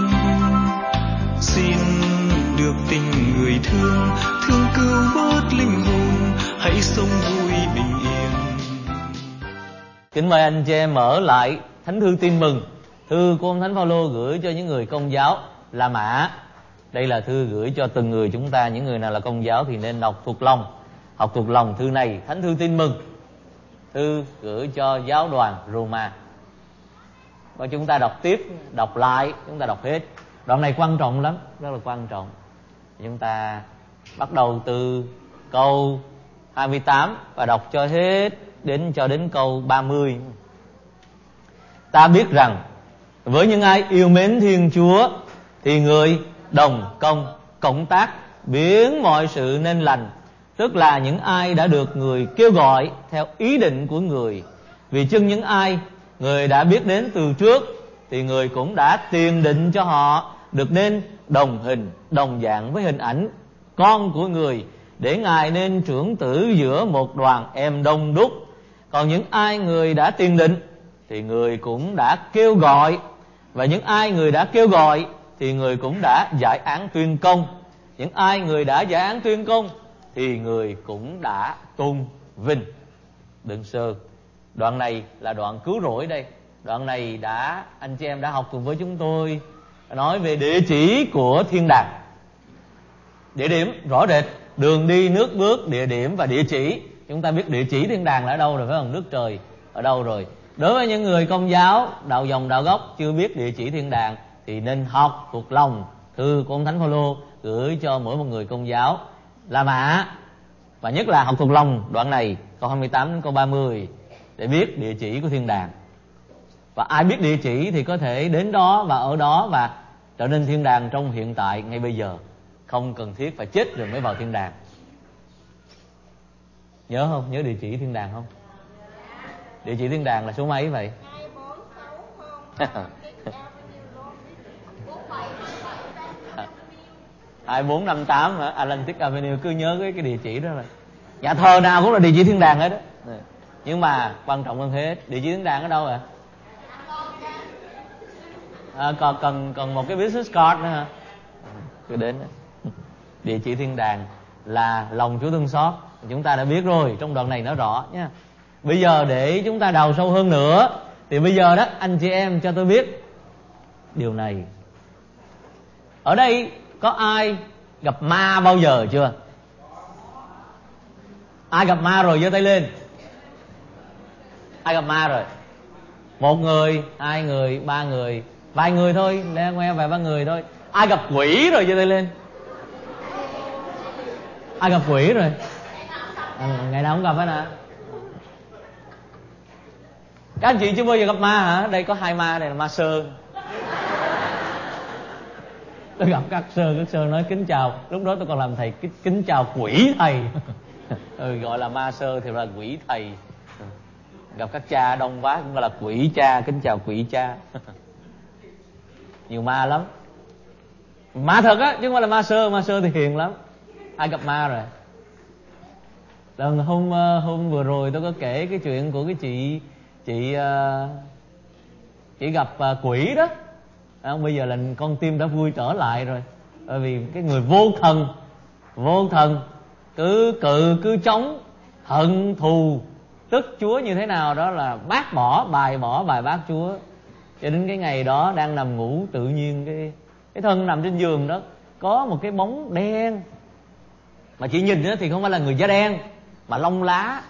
xin được tình người thương thương cứu vớt linh hồn, hãy sống vui bình yên. Kính mời anh chị em mở lại Thánh thư Tin Mừng, thư của ông Thánh Phaolô gửi cho những người Công giáo La Mã. Đây là thư gửi cho từng người chúng ta. Những người nào là Công giáo thì nên đọc thuộc lòng, học thuộc lòng thư này. Thánh thư Tin Mừng, thư gửi cho giáo đoàn Roma. Và chúng ta đọc tiếp, đọc lại, chúng ta đọc hết. Đoạn này quan trọng lắm, rất là quan trọng. Chúng ta bắt đầu từ câu hai mươi tám và đọc cho hết đến cho đến câu ba mươi. Ta biết rằng với những ai yêu mến Thiên Chúa thì người đồng công cộng tác biến mọi sự nên lành, tức là những ai đã được người kêu gọi theo ý định của người. Vì chưng những ai người đã biết đến từ trước thì người cũng đã tiền định cho họ được nên đồng hình đồng dạng với hình ảnh con của người, để Ngài nên trưởng tử giữa một đoàn em đông đúc. Còn những ai người đã tiền định thì người cũng đã kêu gọi, và những ai người đã kêu gọi thì người cũng đã giải án tuyên công. Những ai người đã giải án tuyên công thì người cũng đã tôn vinh. Đơn sơ, đoạn này là đoạn cứu rỗi đây. Đoạn này đã anh chị em đã học cùng với chúng tôi, nói về địa chỉ của thiên đàng. Địa điểm rõ rệt, đường đi, nước bước, địa điểm và địa chỉ. Chúng ta biết địa chỉ thiên đàng là ở đâu rồi phải không? Nước trời ở đâu rồi? Đối với những người Công giáo đạo dòng đạo gốc chưa biết địa chỉ thiên đàng thì nên học thuộc lòng thư của ông Thánh Phaolô gửi cho mỗi một người Công giáo La Mã, và nhất là học thuộc lòng đoạn này câu hai mươi tám đến câu ba mươi để biết địa chỉ của thiên đàng. Và ai biết địa chỉ thì có thể đến đó và ở đó và trở nên thiên đàng trong hiện tại ngay bây giờ, không cần thiết phải chết rồi mới vào thiên đàng. Nhớ không? Nhớ địa chỉ thiên đàng không? Địa chỉ thiên đàng là số mấy vậy? hai bốn năm tám hả? Atlantic Avenue, cứ nhớ cái, cái địa chỉ đó rồi. Nhà thờ nào cũng là địa chỉ thiên đàng hết đó. Nhưng mà quan trọng hơn hết, địa chỉ thiên đàng ở đâu ạ? À, còn cần còn một cái business card nữa hả? Cứ đến đó. Địa chỉ thiên đàng là lòng Chúa thương xót, chúng ta đã biết rồi, trong đoạn này nói rõ nha. Bây giờ để chúng ta đào sâu hơn nữa thì bây giờ đó anh chị em cho tôi biết điều này. Ở đây có ai gặp ma bao giờ chưa? Ai gặp ma rồi giơ tay lên. Ai gặp ma rồi? Một người, hai người, ba người, vài người thôi, le ngoe vài ba người thôi. Ai gặp quỷ rồi giơ tay lên. Ai gặp quỷ rồi? À, ngày nào cũng gặp hết hả? Các anh chị chưa bao giờ gặp ma hả? Đây có hai ma, đây là ma Sơ. Tôi gặp các Sơ, các Sơ nói kính chào. Lúc đó tôi còn làm thầy, kính, kính chào quỷ thầy. Ừ, gọi là ma Sơ thì là quỷ thầy. Gặp các cha đông quá cũng gọi là quỷ cha, kính chào quỷ cha. Nhiều ma lắm. Ma thật á, chứ không phải là ma Sơ. Ma Sơ thì hiền lắm. Ai gặp ma rồi? Lần hôm hôm vừa rồi tôi có kể cái chuyện của cái chị chị chị gặp quỷ đó. À, bây giờ là con tim đã vui trở lại rồi, bởi vì cái người vô thần vô thần cứ cự cứ chống hận thù tức Chúa như thế nào đó là bác bỏ bài bỏ bài bác Chúa. Cho đến cái ngày đó đang nằm ngủ, tự nhiên cái cái thân nằm trên giường đó có một cái bóng đen, mà chị nhìn đó thì không phải là người da đen mà lông lá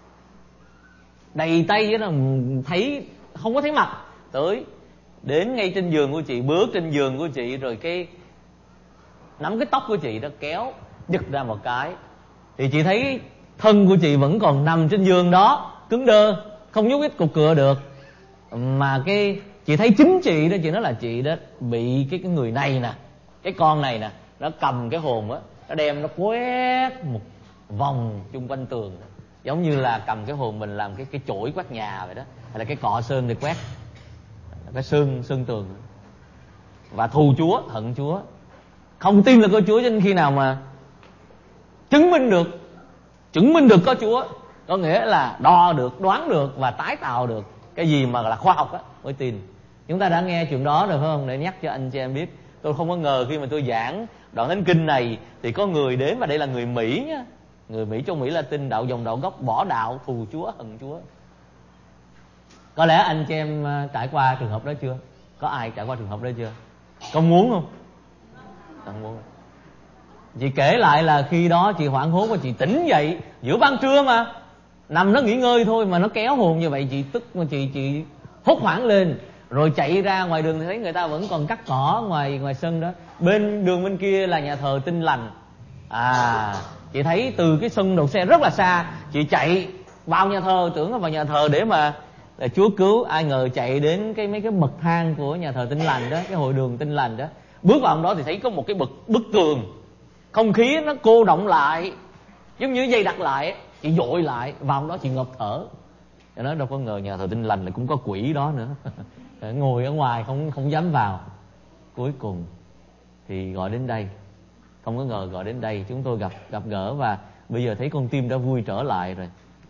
đầy tay với, là thấy không có thấy mặt, tới đến ngay trên giường của chị, bước trên giường của chị, rồi cái nắm cái tóc của chị đó kéo giật ra một cái, thì chị thấy thân của chị vẫn còn nằm trên giường đó cứng đơ, không nhúc nhích cục cựa được. Mà cái chị thấy chính chị đó, chị nói là chị đó bị cái cái người này nè, cái con này nè, nó cầm cái hồn á, nó đem nó quét một vòng chung quanh tường, giống như là cầm cái hồn mình làm cái cái chổi quét nhà vậy đó, hay là cái cọ sơn để quét cái sơn sơn tường, và thù Chúa, hận Chúa, không tin là có Chúa. Cho nên khi nào mà chứng minh được chứng minh được có Chúa, có nghĩa là đo được, đoán được và tái tạo được cái gì mà là khoa học á, mới tin. Chúng ta đã nghe chuyện đó rồi phải không? Để nhắc cho anh chị em biết. Tôi không có ngờ khi mà tôi giảng đoạn thánh kinh này thì có người đến, và đây là người Mỹ nhá, người Mỹ trong Mỹ Latin, đạo dòng đạo gốc, bỏ đạo, thù Chúa, hận Chúa. Có lẽ anh chị em trải qua trường hợp đó chưa? Có ai trải qua trường hợp đó chưa? Có muốn không? Không muốn. Chị kể lại là khi đó chị hoảng hốt và chị tỉnh dậy giữa ban trưa mà nằm nó nghỉ ngơi thôi mà nó kéo hồn như vậy. Chị tức mà chị chị hốt hoảng lên, rồi chạy ra ngoài đường thì thấy người ta vẫn còn cắt cỏ ngoài ngoài sân đó. bên đường bên kia là nhà thờ Tin Lành. À, chị thấy từ cái sân đậu xe rất là xa, chị chạy vào nhà thờ, tưởng là vào nhà thờ để mà là Chúa cứu, ai ngờ chạy đến cái mấy cái bậc thang của nhà thờ Tin Lành đó, cái hội đường Tin Lành đó. Bước vào đó thì thấy có một cái bức bức tường, không khí nó cô động lại, giống như dây đặt lại. Chị dội lại vào đó, chị ngộp thở. Cho nó đâu có ngờ nhà thờ Tin Lành là cũng có quỷ đó nữa. Ngồi ở ngoài không không dám vào. Cuối cùng thì gọi đến đây, không có ngờ gọi đến đây chúng tôi gặp gặp gỡ, và bây giờ thấy con tim đã vui trở lại rồi.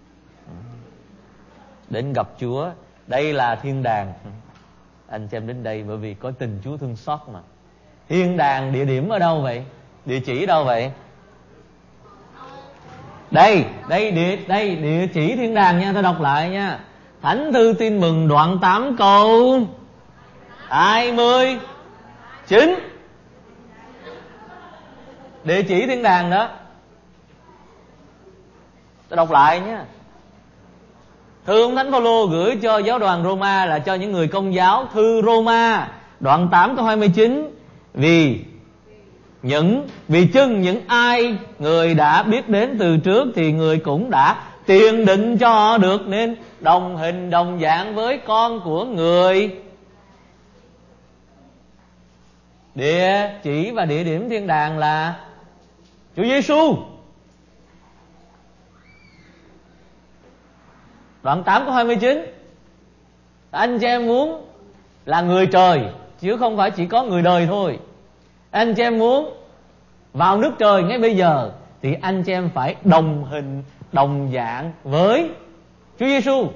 Đến gặp Chúa, đây là thiên đàng. Anh chị em đến đây bởi vì có tình Chúa thương xót mà. Thiên đàng địa điểm ở đâu vậy? Địa chỉ đâu vậy? Đây, đây địa đây địa chỉ thiên đàng nha, tôi đọc lại nha. Thánh thư Tin Mừng đoạn tám câu hai mươi chín. Địa chỉ thiên đàng đó. Tôi đọc lại nhé. Thư ông Thánh Phaolô gửi cho giáo đoàn Roma, là cho những người Công giáo. Thư Roma đoạn tám câu hai mươi chín. Vì những vì chưng những ai người đã biết đến từ trước thì người cũng đã tiền định cho họ được nên đồng hình đồng dạng với con của người. Địa chỉ và địa điểm thiên đàng là Chúa Giêsu. Đoạn tám câu hai mươi chín. Anh chị em muốn là người trời chứ không phải chỉ có người đời thôi. Anh chị em muốn vào nước trời ngay bây giờ thì anh chị em phải đồng hình đồng dạng với Chúa Giêsu.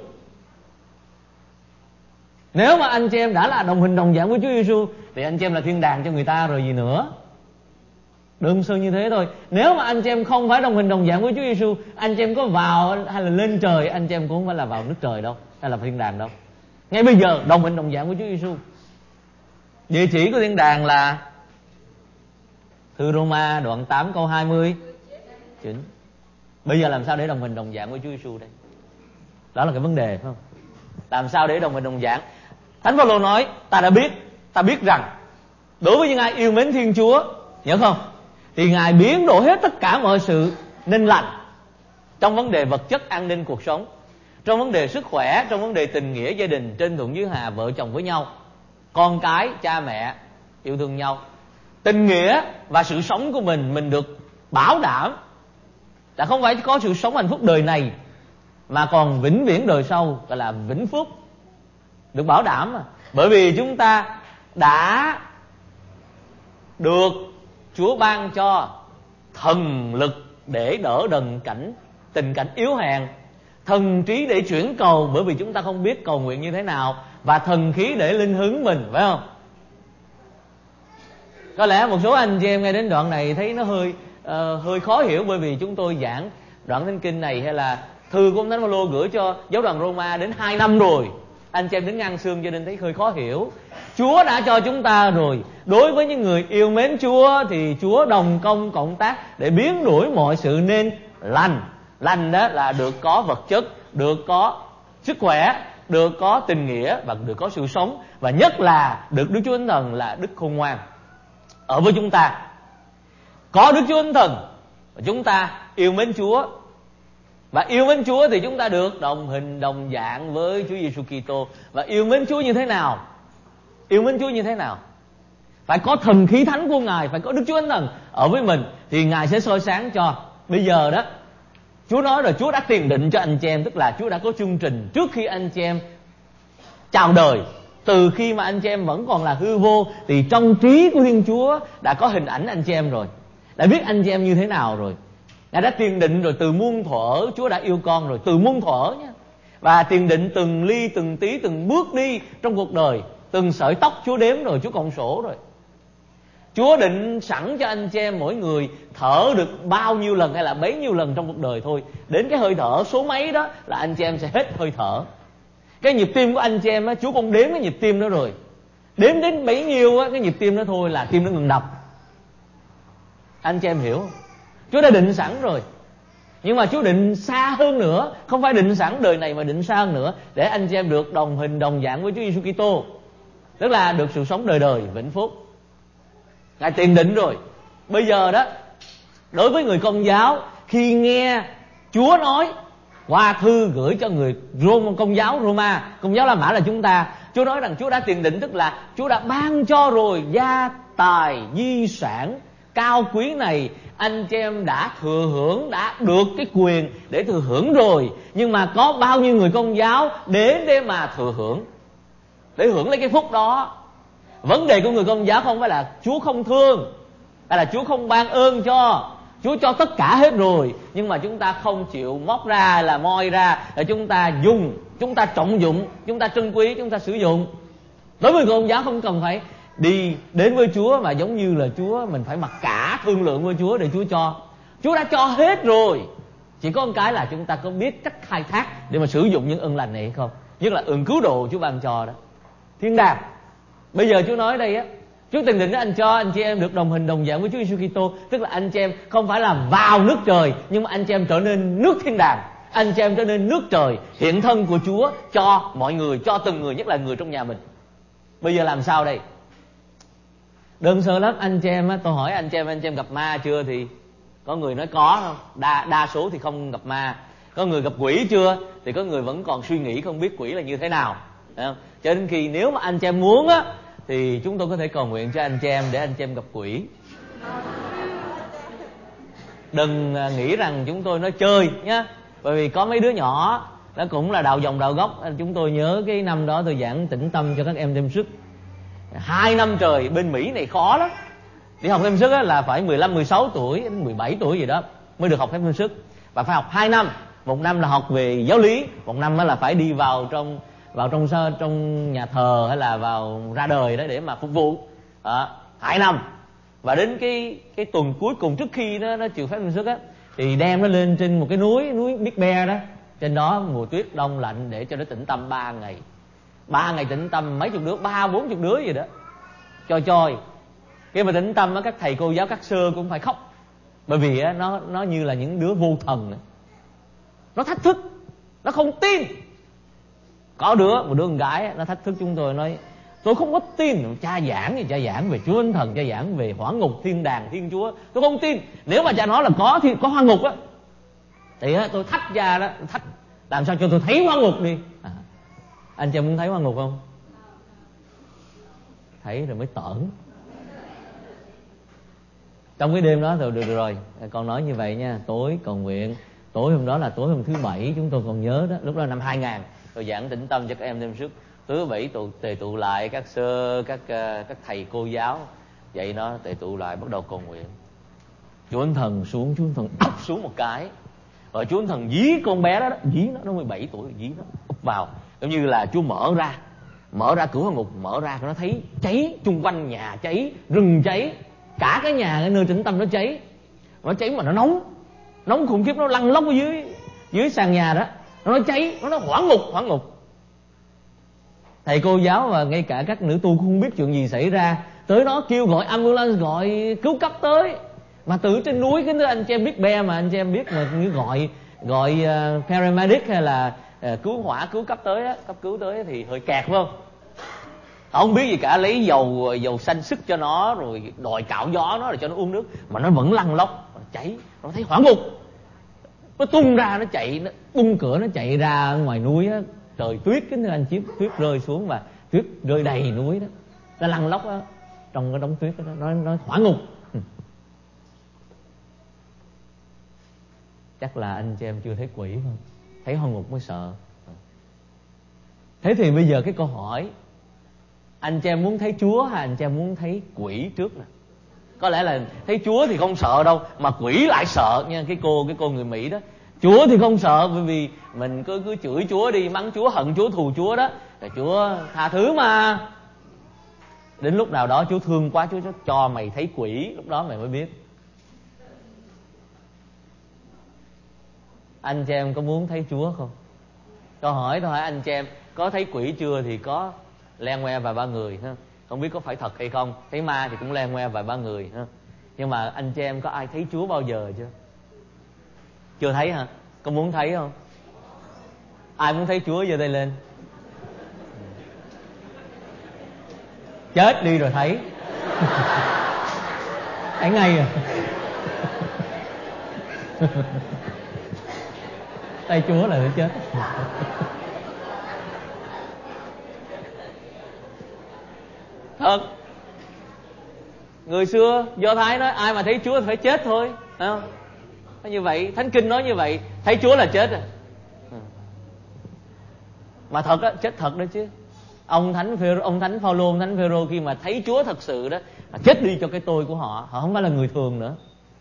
Nếu mà anh chị em đã là đồng hình đồng dạng với Chúa Giêsu thì anh chị em là thiên đàng cho người ta rồi gì nữa. Đơn sơ như thế thôi. Nếu mà anh chị em không phải đồng hình đồng dạng với Chúa Giêsu, anh chị em có vào hay là lên trời, anh chị em cũng không phải là vào nước trời đâu, hay là thiên đàng đâu. Ngay bây giờ đồng hình đồng dạng với Chúa Giêsu. Địa chỉ của thiên đàng là Thư Roma đoạn tám câu hai mươi chín. Bây giờ làm sao để đồng hình đồng dạng với Chúa Giêsu đây? Đó là cái vấn đề, phải không? Làm sao để đồng hình đồng dạng? Thánh Phaolô nói, ta đã biết, ta biết rằng đối với những ai yêu mến Thiên Chúa, nhớ không? Thì Ngài biến đổi hết tất cả mọi sự nên lành trong vấn đề vật chất an ninh cuộc sống, trong vấn đề sức khỏe, trong vấn đề tình nghĩa gia đình, trên thượng dưới hạ, vợ chồng với nhau, con cái, cha mẹ yêu thương nhau. Tình nghĩa và sự sống của mình mình được bảo đảm là không phải có sự sống hạnh phúc đời này mà còn vĩnh viễn đời sau, gọi là vĩnh phúc, được bảo đảm mà. Bởi vì chúng ta đã được Chúa ban cho thần lực để đỡ đần cảnh tình cảnh yếu hèn, thần trí để chuyển cầu bởi vì chúng ta không biết cầu nguyện như thế nào, và thần khí để linh hướng mình, phải không? Có lẽ một số anh chị em nghe đến đoạn này thấy nó hơi uh, hơi khó hiểu, bởi vì chúng tôi giảng đoạn thánh kinh này hay là thư của ông Thánh Phaolô gửi cho giáo đoàn Roma đến hai năm rồi. Anh chị em đến ngang xương cho nên thấy hơi khó hiểu. Chúa đã cho chúng ta rồi. Đối với những người yêu mến Chúa thì Chúa đồng công cộng tác để biến đổi mọi sự nên lành. Lành đó là được có vật chất, được có sức khỏe, được có tình nghĩa và được có sự sống, và nhất là được Đức Chúa Thánh Thần là Đức Khôn Ngoan ở với chúng ta. Có Đức Chúa Thánh Thần và chúng ta yêu mến Chúa, và yêu mến Chúa thì chúng ta được đồng hình đồng dạng với Chúa Giêsu Kitô. Và yêu mến Chúa như thế nào? Yêu mến Chúa như thế nào? Phải có thần khí thánh của Ngài, phải có Đức Chúa Thánh Thần ở với mình thì Ngài sẽ soi sáng cho. Bây giờ đó Chúa nói rồi, Chúa đã tiền định cho anh chị em, tức là Chúa đã có chương trình trước khi anh chị em chào đời. Từ khi mà anh chị em vẫn còn là hư vô thì trong trí của Thiên Chúa đã có hình ảnh anh chị em rồi, đã biết anh chị em như thế nào rồi. Ngài đã tiền định rồi, từ muôn thuở Chúa đã yêu con rồi, từ muôn thuở nhé. Và tiền định từng ly từng tí từng bước đi trong cuộc đời, từng sợi tóc Chúa đếm rồi, Chúa cộng sổ rồi. Chúa định sẵn cho anh chị em mỗi người thở được bao nhiêu lần hay là bấy nhiêu lần trong cuộc đời thôi. Đến cái hơi thở số mấy đó là anh chị em sẽ hết hơi thở. Cái nhịp tim của anh chị em á, Chúa cũng đếm cái nhịp tim đó rồi. Đếm đến bấy nhiêu á, cái nhịp tim đó thôi là tim nó ngừng đập. Anh chị em hiểu không? Chúa đã định sẵn rồi. Nhưng mà Chúa định xa hơn nữa, không phải định sẵn đời này mà định xa hơn nữa, để anh chị em được đồng hình đồng dạng với Chúa Giêsu Kitô, tức là được sự sống đời đời vĩnh phúc. Ngài tiền định rồi. Bây giờ đó, đối với người Công giáo, khi nghe Chúa nói qua thư gửi cho người Roma, Công giáo Roma, Công giáo La Mã là chúng ta, Chúa nói rằng Chúa đã tiền định, tức là Chúa đã ban cho rồi gia tài di sản cao quý này, anh chị em đã thừa hưởng, đã được cái quyền để thừa hưởng rồi. Nhưng mà có bao nhiêu người Công giáo đến để mà thừa hưởng, để hưởng lấy cái phúc đó? Vấn đề của người Công giáo không phải là Chúa không thương, hay là Chúa không ban ơn cho. Chúa cho tất cả hết rồi, nhưng mà chúng ta không chịu móc ra hay là moi ra để chúng ta dùng, chúng ta trọng dụng, chúng ta trân quý, chúng ta sử dụng. Đối với người Công giáo không cần phải đi đến với Chúa mà giống như là Chúa mình phải mặc cả thương lượng với Chúa để Chúa cho. Chúa đã cho hết rồi, chỉ có một cái là chúng ta có biết cách khai thác để mà sử dụng những ơn lành này hay không. Nhất là ơn cứu độ Chúa ban cho đó. Thiên đàng, bây giờ Chúa nói đây á, Chúa tiền định anh cho anh chị em được đồng hình đồng dạng với Chúa Giêsu Kitô, tức là anh chị em không phải là vào nước trời, nhưng mà anh chị em trở nên nước thiên đàng, anh chị em trở nên nước trời, hiện thân của Chúa cho mọi người, cho từng người, nhất là người trong nhà mình. Bây giờ làm sao đây? Đơn sơ lắm anh chị em á, tôi hỏi anh chị em, anh chị em gặp ma chưa? Thì có người nói có không? Đa, đa số thì không gặp ma. Có người gặp quỷ chưa? Thì có người vẫn còn suy nghĩ không biết quỷ là như thế nào. Thấy không? Cho đến khi nếu mà anh chị em muốn á, thì chúng tôi có thể cầu nguyện cho anh chị em để anh chị em gặp quỷ. Đừng nghĩ rằng chúng tôi nói chơi nhá. Bởi vì có mấy đứa nhỏ nó cũng là đạo dòng đạo gốc. Chúng tôi nhớ cái năm đó tôi giảng tĩnh tâm cho các em thêm sức. Hai năm trời, bên Mỹ này khó lắm. Đi học thêm sức là phải mười lăm, mười sáu tuổi đến mười bảy tuổi gì đó mới được học thêm sức. Và phải học hai năm. Một năm là học về giáo lý, một năm là phải đi vào trong vào trong sơ trong nhà thờ hay là vào ra đời đó để mà phục vụ. Đó, hai năm. Và đến cái cái tuần cuối cùng trước khi nó nó chịu phép thêm sức á, thì đem nó lên trên một cái núi núi Big Bear đó. Trên đó mùa tuyết đông lạnh để cho nó tĩnh tâm ba ngày. Ba ngày tĩnh tâm mấy chục đứa, ba bốn chục đứa gì đó. Choi choi. Khi mà tĩnh tâm á, các thầy cô giáo các sơ cũng phải khóc. Bởi vì á, nó nó như là những đứa vô thần. Nó thách thức, nó không tin. Có đứa, một đứa con gái nó thách thức chúng tôi, nói tôi không có tin. Cha giảng thì cha giảng về Chúa Thánh Thần, cha giảng về hỏa ngục, thiên đàng, thiên chúa, tôi không tin. Nếu mà cha nói là có thì có hỏa ngục á, thì á, tôi thách cha đó, thách làm sao cho tôi thấy hỏa ngục đi. À, anh chị muốn thấy hỏa ngục không? Thấy rồi mới tởn. Trong cái đêm đó rồi được, được rồi, con nói như vậy nha. Tối cầu nguyện, tối hôm đó là tối hôm thứ bảy, chúng tôi còn nhớ đó, lúc đó năm hai nghìn, tôi giảng tĩnh tâm cho các em thêm sức. Thứ bảy tụ tề tụ lại các sơ, các uh, các thầy cô giáo, vậy nó tề tụ lại bắt đầu cầu nguyện. Chúa Thánh Thần xuống, Chúa Thánh Thần ập xuống một cái, rồi Chúa Thánh Thần dí con bé đó, đó dí nó, nó mười bảy tuổi, dí nó úp vào, giống như là Chúa mở ra, mở ra cửa ngục, mở ra nó thấy cháy chung quanh nhà, cháy rừng, cháy cả cái nhà, cái nơi tĩnh tâm nó cháy, nó cháy mà nó nóng, nóng khủng khiếp, nó lăn lóc ở dưới dưới sàn nhà đó, nó cháy, nó nó hỏa ngục, hỏa ngục. Thầy cô giáo và ngay cả các nữ tu không biết chuyện gì xảy ra, tới đó kêu gọi ambulance, gọi cứu cấp tới. Mà từ trên núi cái anh chị em biết be mà anh chị em biết mà như gọi gọi uh, paramedic hay là uh, cứu hỏa cứu cấp tới á, cấp cứu tới thì hơi kẹt phải không? Không biết gì cả, lấy dầu dầu xanh sức cho nó rồi đòi cạo gió nó rồi cho nó uống nước mà nó vẫn lăn lóc, nó cháy, nó thấy hỏa ngục, nó tung ra, nó chạy, nó bung cửa, nó chạy ra ngoài núi á. Trời tuyết, cái anh chiếc tuyết rơi xuống và tuyết rơi đầy núi đó, nó lăn lóc đó, trong cái đống tuyết đó, nó nó hỏa ngục. Chắc là anh chị em chưa thấy quỷ không? Thấy hỏa ngục mới sợ. Thế thì bây giờ cái câu hỏi, anh chị em muốn thấy Chúa hay anh chị em muốn thấy quỷ trước nè? Có lẽ là thấy Chúa thì không sợ đâu, mà quỷ lại sợ nha. Cái cô cái cô người Mỹ đó, Chúa thì không sợ bởi vì mình cứ cứ chửi Chúa đi, mắng Chúa, hận Chúa, thù Chúa đó, rồi Chúa tha thứ mà. Đến lúc nào đó Chúa thương quá, Chúa cho mày thấy quỷ, lúc đó mày mới biết. Anh chị em có muốn thấy Chúa không? Câu hỏi tôi hỏi anh chị em, có thấy quỷ chưa thì có len que vài ba người ha. Không biết có phải thật hay không. Thấy ma thì cũng len que vài ba người ha. Nhưng mà anh chị em có ai thấy Chúa bao giờ chưa? Chưa thấy hả? Có muốn thấy không? Ai muốn thấy Chúa giơ tay lên. Chết đi rồi thấy. Thấy ngay à. Tay Chúa là nó chết. Thật. Người xưa Do Thái nói ai mà thấy Chúa thì phải chết thôi, phải không? Nói như vậy, Thánh Kinh nói như vậy, thấy Chúa là chết rồi. Mà thật á, chết thật đó chứ. Ông Thánh Phêrô, ông Thánh Phaolô, ông Thánh Phêrô khi mà thấy Chúa thật sự đó, chết đi cho cái tôi của họ. Họ không phải là người thường nữa.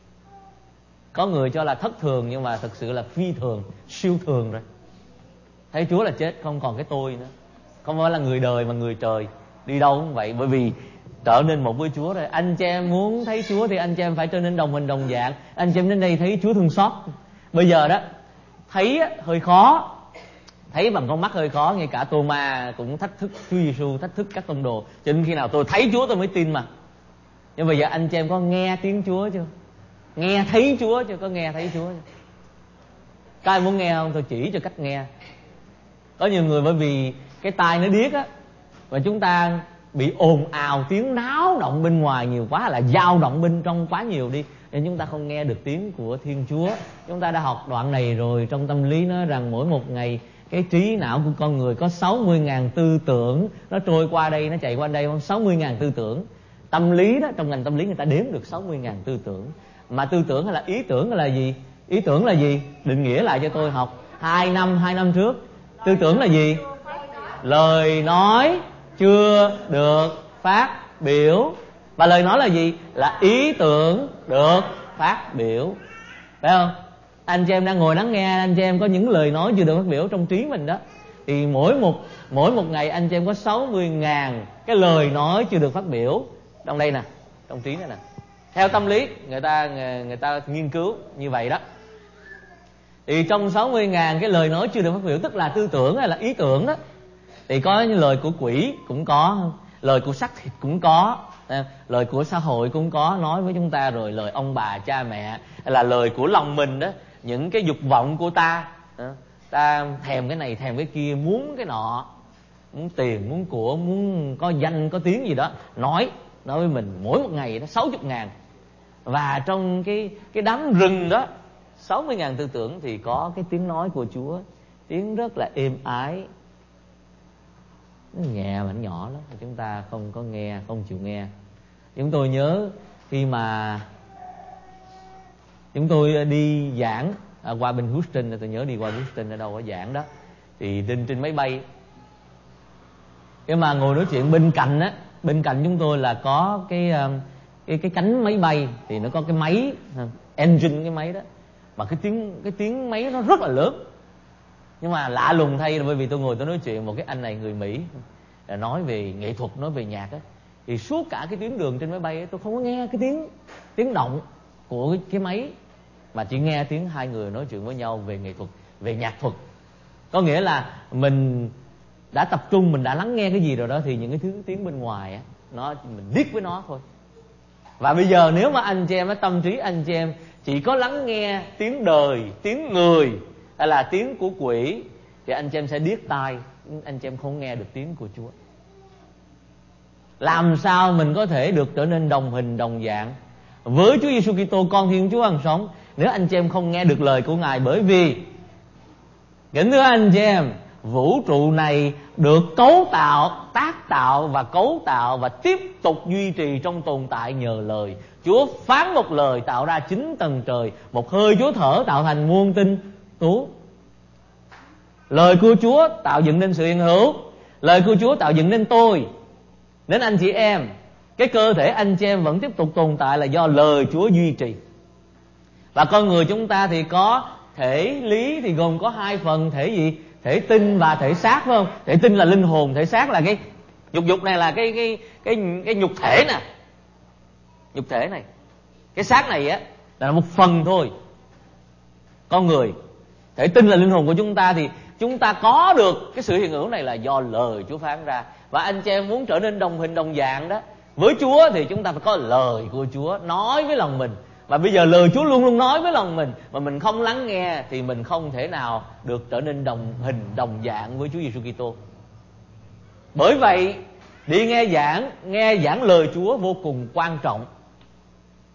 Có người cho là thất thường, nhưng mà thực sự là phi thường, siêu thường rồi. Thấy Chúa là chết, không còn cái tôi nữa. Không phải là người đời mà người trời. Đi đâu cũng vậy, bởi vì trở nên một với Chúa rồi. Anh chị em muốn thấy Chúa thì anh chị em phải trở nên đồng hình đồng dạng. Anh chị em đến đây thấy Chúa thương xót. Bây giờ đó, thấy hơi khó, thấy bằng con mắt hơi khó. Ngay cả Tô-ma cũng thách thức Chúa Giêsu, thách thức các tông đồ. Cho nên khi nào tôi thấy Chúa tôi mới tin mà. Nhưng bây giờ anh chị em có nghe tiếng Chúa chưa? Nghe thấy Chúa chưa? Có nghe thấy Chúa chưa? Các ai muốn nghe không? Tôi chỉ cho cách nghe. Có nhiều người bởi vì cái tai nó điếc á, và chúng ta bị ồn ào tiếng náo động bên ngoài nhiều quá, là dao động bên trong quá nhiều đi, nên chúng ta không nghe được tiếng của Thiên Chúa. Chúng ta đã học đoạn này rồi. Trong tâm lý nói rằng mỗi một ngày cái trí não của con người có sáu mươi ngàn tư tưởng, nó trôi qua đây, nó chạy qua đây, không? sáu mươi ngàn tư tưởng. Tâm lý đó, trong ngành tâm lý người ta đếm được sáu mươi ngàn tư tưởng. Mà tư tưởng hay là ý tưởng hay là gì? Ý tưởng là gì? Định nghĩa lại cho tôi. Học hai năm, hai năm trước. Tư tưởng là gì? Lời nói chưa được phát biểu. Và lời nói là gì? Là ý tưởng được phát biểu. Phải không? Anh chị em đang ngồi lắng nghe, anh chị em có những lời nói chưa được phát biểu trong trí mình đó. Thì mỗi một mỗi một ngày anh chị em có sáu mươi ngàn cái lời nói chưa được phát biểu trong đây nè, trong trí này nè. Theo tâm lý người ta người ta nghiên cứu như vậy đó. Thì trong sáu mươi ngàn cái lời nói chưa được phát biểu, tức là tư tưởng hay là ý tưởng đó, thì có những lời của quỷ cũng có, lời của xác thịt cũng có, lời của xã hội cũng có nói với chúng ta, rồi lời ông bà cha mẹ, hay là lời của lòng mình đó, những cái dục vọng của ta. Ta thèm cái này, thèm cái kia, muốn cái nọ, muốn tiền, muốn của, muốn có danh, có tiếng gì đó, nói nói với mình mỗi một ngày đó sáu mươi ngàn. Và trong cái cái đám rừng đó sáu mươi ngàn tư tưởng thì có cái tiếng nói của Chúa, tiếng rất là êm ái, nó nhẹ mà nó nhỏ lắm, chúng ta không có nghe, không chịu nghe. Chúng tôi nhớ khi mà chúng tôi đi giảng à, qua bên Houston, tôi nhớ đi qua Houston ở đâu ở giảng đó, thì trên trên máy bay, cái mà ngồi nói chuyện bên cạnh á, bên cạnh chúng tôi là có cái cái cái cánh máy bay, thì nó có cái máy engine, cái máy đó, mà cái tiếng cái tiếng máy nó rất là lớn. Nhưng mà lạ lùng thay, bởi vì tôi ngồi tôi nói chuyện một cái anh này người Mỹ, là nói về nghệ thuật, nói về nhạc á, thì suốt cả cái tuyến đường trên máy bay ấy, tôi không có nghe cái tiếng tiếng động của cái, cái máy, mà chỉ nghe tiếng hai người nói chuyện với nhau về nghệ thuật, về nhạc thuật. Có nghĩa là mình đã tập trung, mình đã lắng nghe cái gì rồi đó, thì những cái thứ tiếng bên ngoài á, nó mình điếc với nó thôi. Và bây giờ nếu mà anh chị em, tâm trí anh chị em chỉ có lắng nghe tiếng đời, tiếng người, hay là tiếng của quỷ, thì anh chị em sẽ điếc tai, anh chị em không nghe được tiếng của Chúa. Làm sao mình có thể được trở nên đồng hình đồng dạng với Chúa Giêsu Kitô, con Thiên Chúa hằng sống, nếu anh chị em không nghe được lời của Ngài? Bởi vì kính thưa anh chị em, vũ trụ này được cấu tạo, tác tạo và cấu tạo và tiếp tục duy trì trong tồn tại nhờ lời. Chúa phán một lời tạo ra chín tầng trời, một hơi Chúa thở tạo thành muôn tinh tú. Lời của Chúa tạo dựng nên sự hiện hữu, lời của Chúa tạo dựng nên tôi, đến anh chị em. Cái cơ thể anh chị em vẫn tiếp tục tồn tại là do lời Chúa duy trì. Và con người chúng ta thì có thể lý, thì gồm có hai phần. Thể gì? Thể tinh và thể xác, phải không? Thể tinh là linh hồn, thể xác là cái dục dục này, là cái cái cái cái nhục thể nè, nhục thể này. Cái xác này á là một phần thôi. Con người, thể tinh là linh hồn của chúng ta, thì chúng ta có được cái sự hiện hữu này là do lời Chúa phán ra. Và anh chị em muốn trở nên đồng hình đồng dạng đó với Chúa, thì chúng ta phải có lời của Chúa nói với lòng mình. Và bây giờ lời Chúa luôn luôn nói với lòng mình, mà mình không lắng nghe thì mình không thể nào được trở nên đồng hình đồng dạng với Chúa Giêsu Kitô. Bởi vậy đi nghe giảng, nghe giảng lời Chúa vô cùng quan trọng.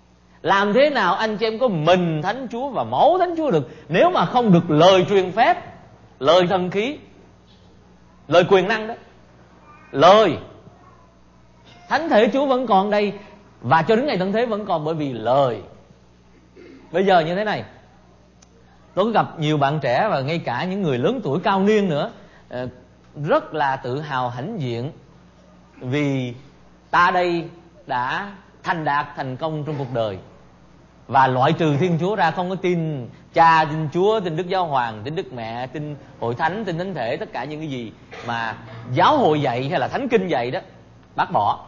Làm thế nào anh chị em có mình Thánh Chúa và máu Thánh Chúa được nếu mà không được lời truyền phép, lời thần khí, lời quyền năng đó. Lời Thánh thể Chúa vẫn còn đây, và cho đến ngày tận thế vẫn còn, bởi vì lời. Bây giờ như thế này, tôi có gặp nhiều bạn trẻ và ngay cả những người lớn tuổi cao niên nữa, rất là tự hào hãnh diện vì ta đây đã thành đạt, thành công trong cuộc đời, và loại trừ Thiên Chúa ra không có tin Cha, tin Chúa, tin Đức Giáo Hoàng, tin Đức Mẹ, tin Hội Thánh, tin Thánh Thể, tất cả những cái gì mà giáo hội dạy hay là Thánh Kinh dạy đó, bác bỏ.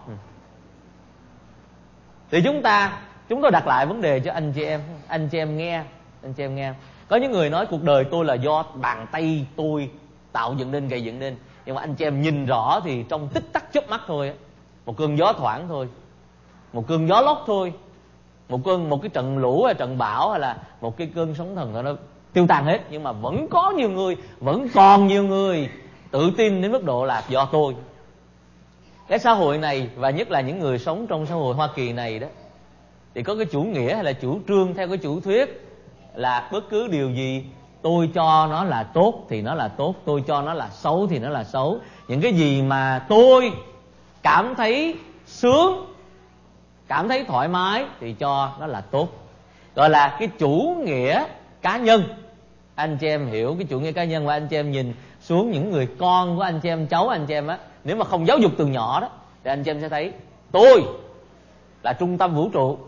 Thì chúng ta chúng tôi đặt lại vấn đề cho anh chị em, anh chị em nghe, anh chị em nghe. Có những người nói cuộc đời tôi là do bàn tay tôi tạo dựng nên, gây dựng nên. Nhưng mà anh chị em nhìn rõ thì trong tích tắc chớp mắt thôi, một cơn gió thoảng thôi, một cơn gió lốc thôi, một cơn một cái trận lũ hay trận bão hay là một cái cơn sóng thần nó tiêu tan hết. Nhưng mà vẫn có nhiều người, vẫn còn nhiều người tự tin đến mức độ là do tôi. Cái xã hội này, và nhất là những người sống trong xã hội Hoa Kỳ này đó, thì có cái chủ nghĩa hay là chủ trương theo cái chủ thuyết là bất cứ điều gì tôi cho nó là tốt thì nó là tốt, tôi cho nó là xấu thì nó là xấu. Những cái gì mà tôi cảm thấy sướng, cảm thấy thoải mái thì cho nó là tốt. Gọi là cái chủ nghĩa cá nhân. Anh chị em hiểu cái chủ nghĩa cá nhân, và anh chị em nhìn xuống những người con của anh chị em, cháu anh chị em á, nếu mà không giáo dục từ nhỏ đó, thì anh chị em sẽ thấy tôi là trung tâm vũ trụ.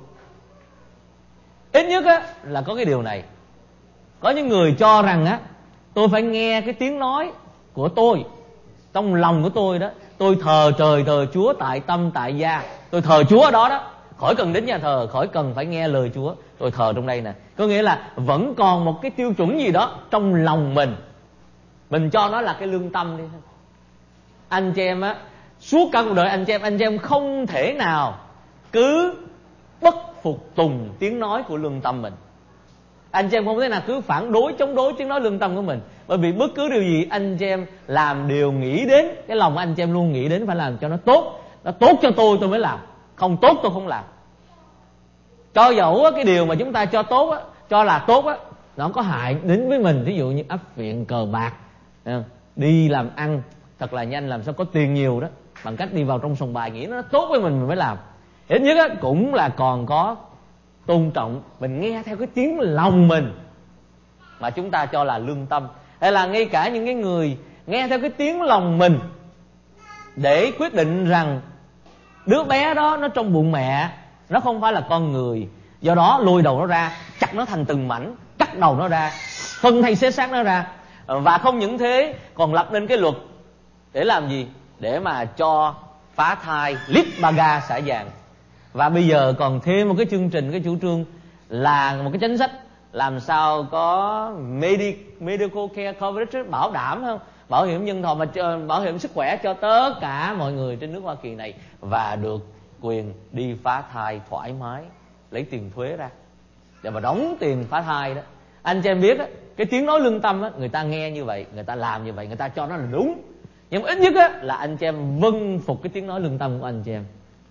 Ít nhất á là có cái điều này. Có những người cho rằng á, tôi phải nghe cái tiếng nói của tôi, trong lòng của tôi đó, tôi thờ trời thờ Chúa tại tâm tại gia, tôi thờ Chúa ở đó đó, khỏi cần đến nhà thờ, khỏi cần phải nghe lời Chúa, tôi thờ trong đây nè. Có nghĩa là vẫn còn một cái tiêu chuẩn gì đó trong lòng mình, mình cho nó là cái lương tâm đi. Anh chị em á, suốt cả cuộc đời anh chị em, anh chị em không thể nào cứ bất phục tùng tiếng nói của lương tâm mình. Anh chị em không thể nào cứ phản đối, chống đối tiếng nói lương tâm của mình. Bởi vì bất cứ điều gì anh chị em làm đều nghĩ đến, cái lòng anh chị em luôn nghĩ đến phải làm cho nó tốt. Nó tốt cho tôi tôi mới làm, không tốt tôi không làm. Cho dẫu cái điều mà chúng ta cho tốt á, cho là tốt á, nó có hại đến với mình. Ví dụ như ấp viện cờ bạc, đi làm ăn thật là nhanh, làm sao có tiền nhiều đó, bằng cách đi vào trong sòng bài, nghĩ nó tốt với mình mình mới làm. Ít nhất á, cũng là còn có tôn trọng, mình nghe theo cái tiếng lòng mình mà chúng ta cho là lương tâm. Hay là ngay cả những cái người nghe theo cái tiếng lòng mình để quyết định rằng đứa bé đó nó trong bụng mẹ nó không phải là con người, do đó lôi đầu nó ra, chặt nó thành từng mảnh, cắt đầu nó ra, phân thay xé xác nó ra. Và không những thế, còn lập nên cái luật để làm gì? Để mà cho phá thai lít ba ga xả vàng. Và bây giờ còn thêm một cái chương trình, cái chủ trương là một cái chính sách làm sao có medic, medical care coverage, bảo đảm không? Bảo hiểm nhân thọ, mà bảo hiểm sức khỏe cho tất cả mọi người trên nước Hoa Kỳ này, và được quyền đi phá thai thoải mái, lấy tiền thuế ra để mà đóng tiền phá thai đó. Anh chị em biết á, cái tiếng nói lương tâm á, người ta nghe như vậy, người ta làm như vậy, người ta cho nó là đúng. Nhưng mà ít nhất á, là anh chị em vâng phục cái tiếng nói lương tâm của anh chị em.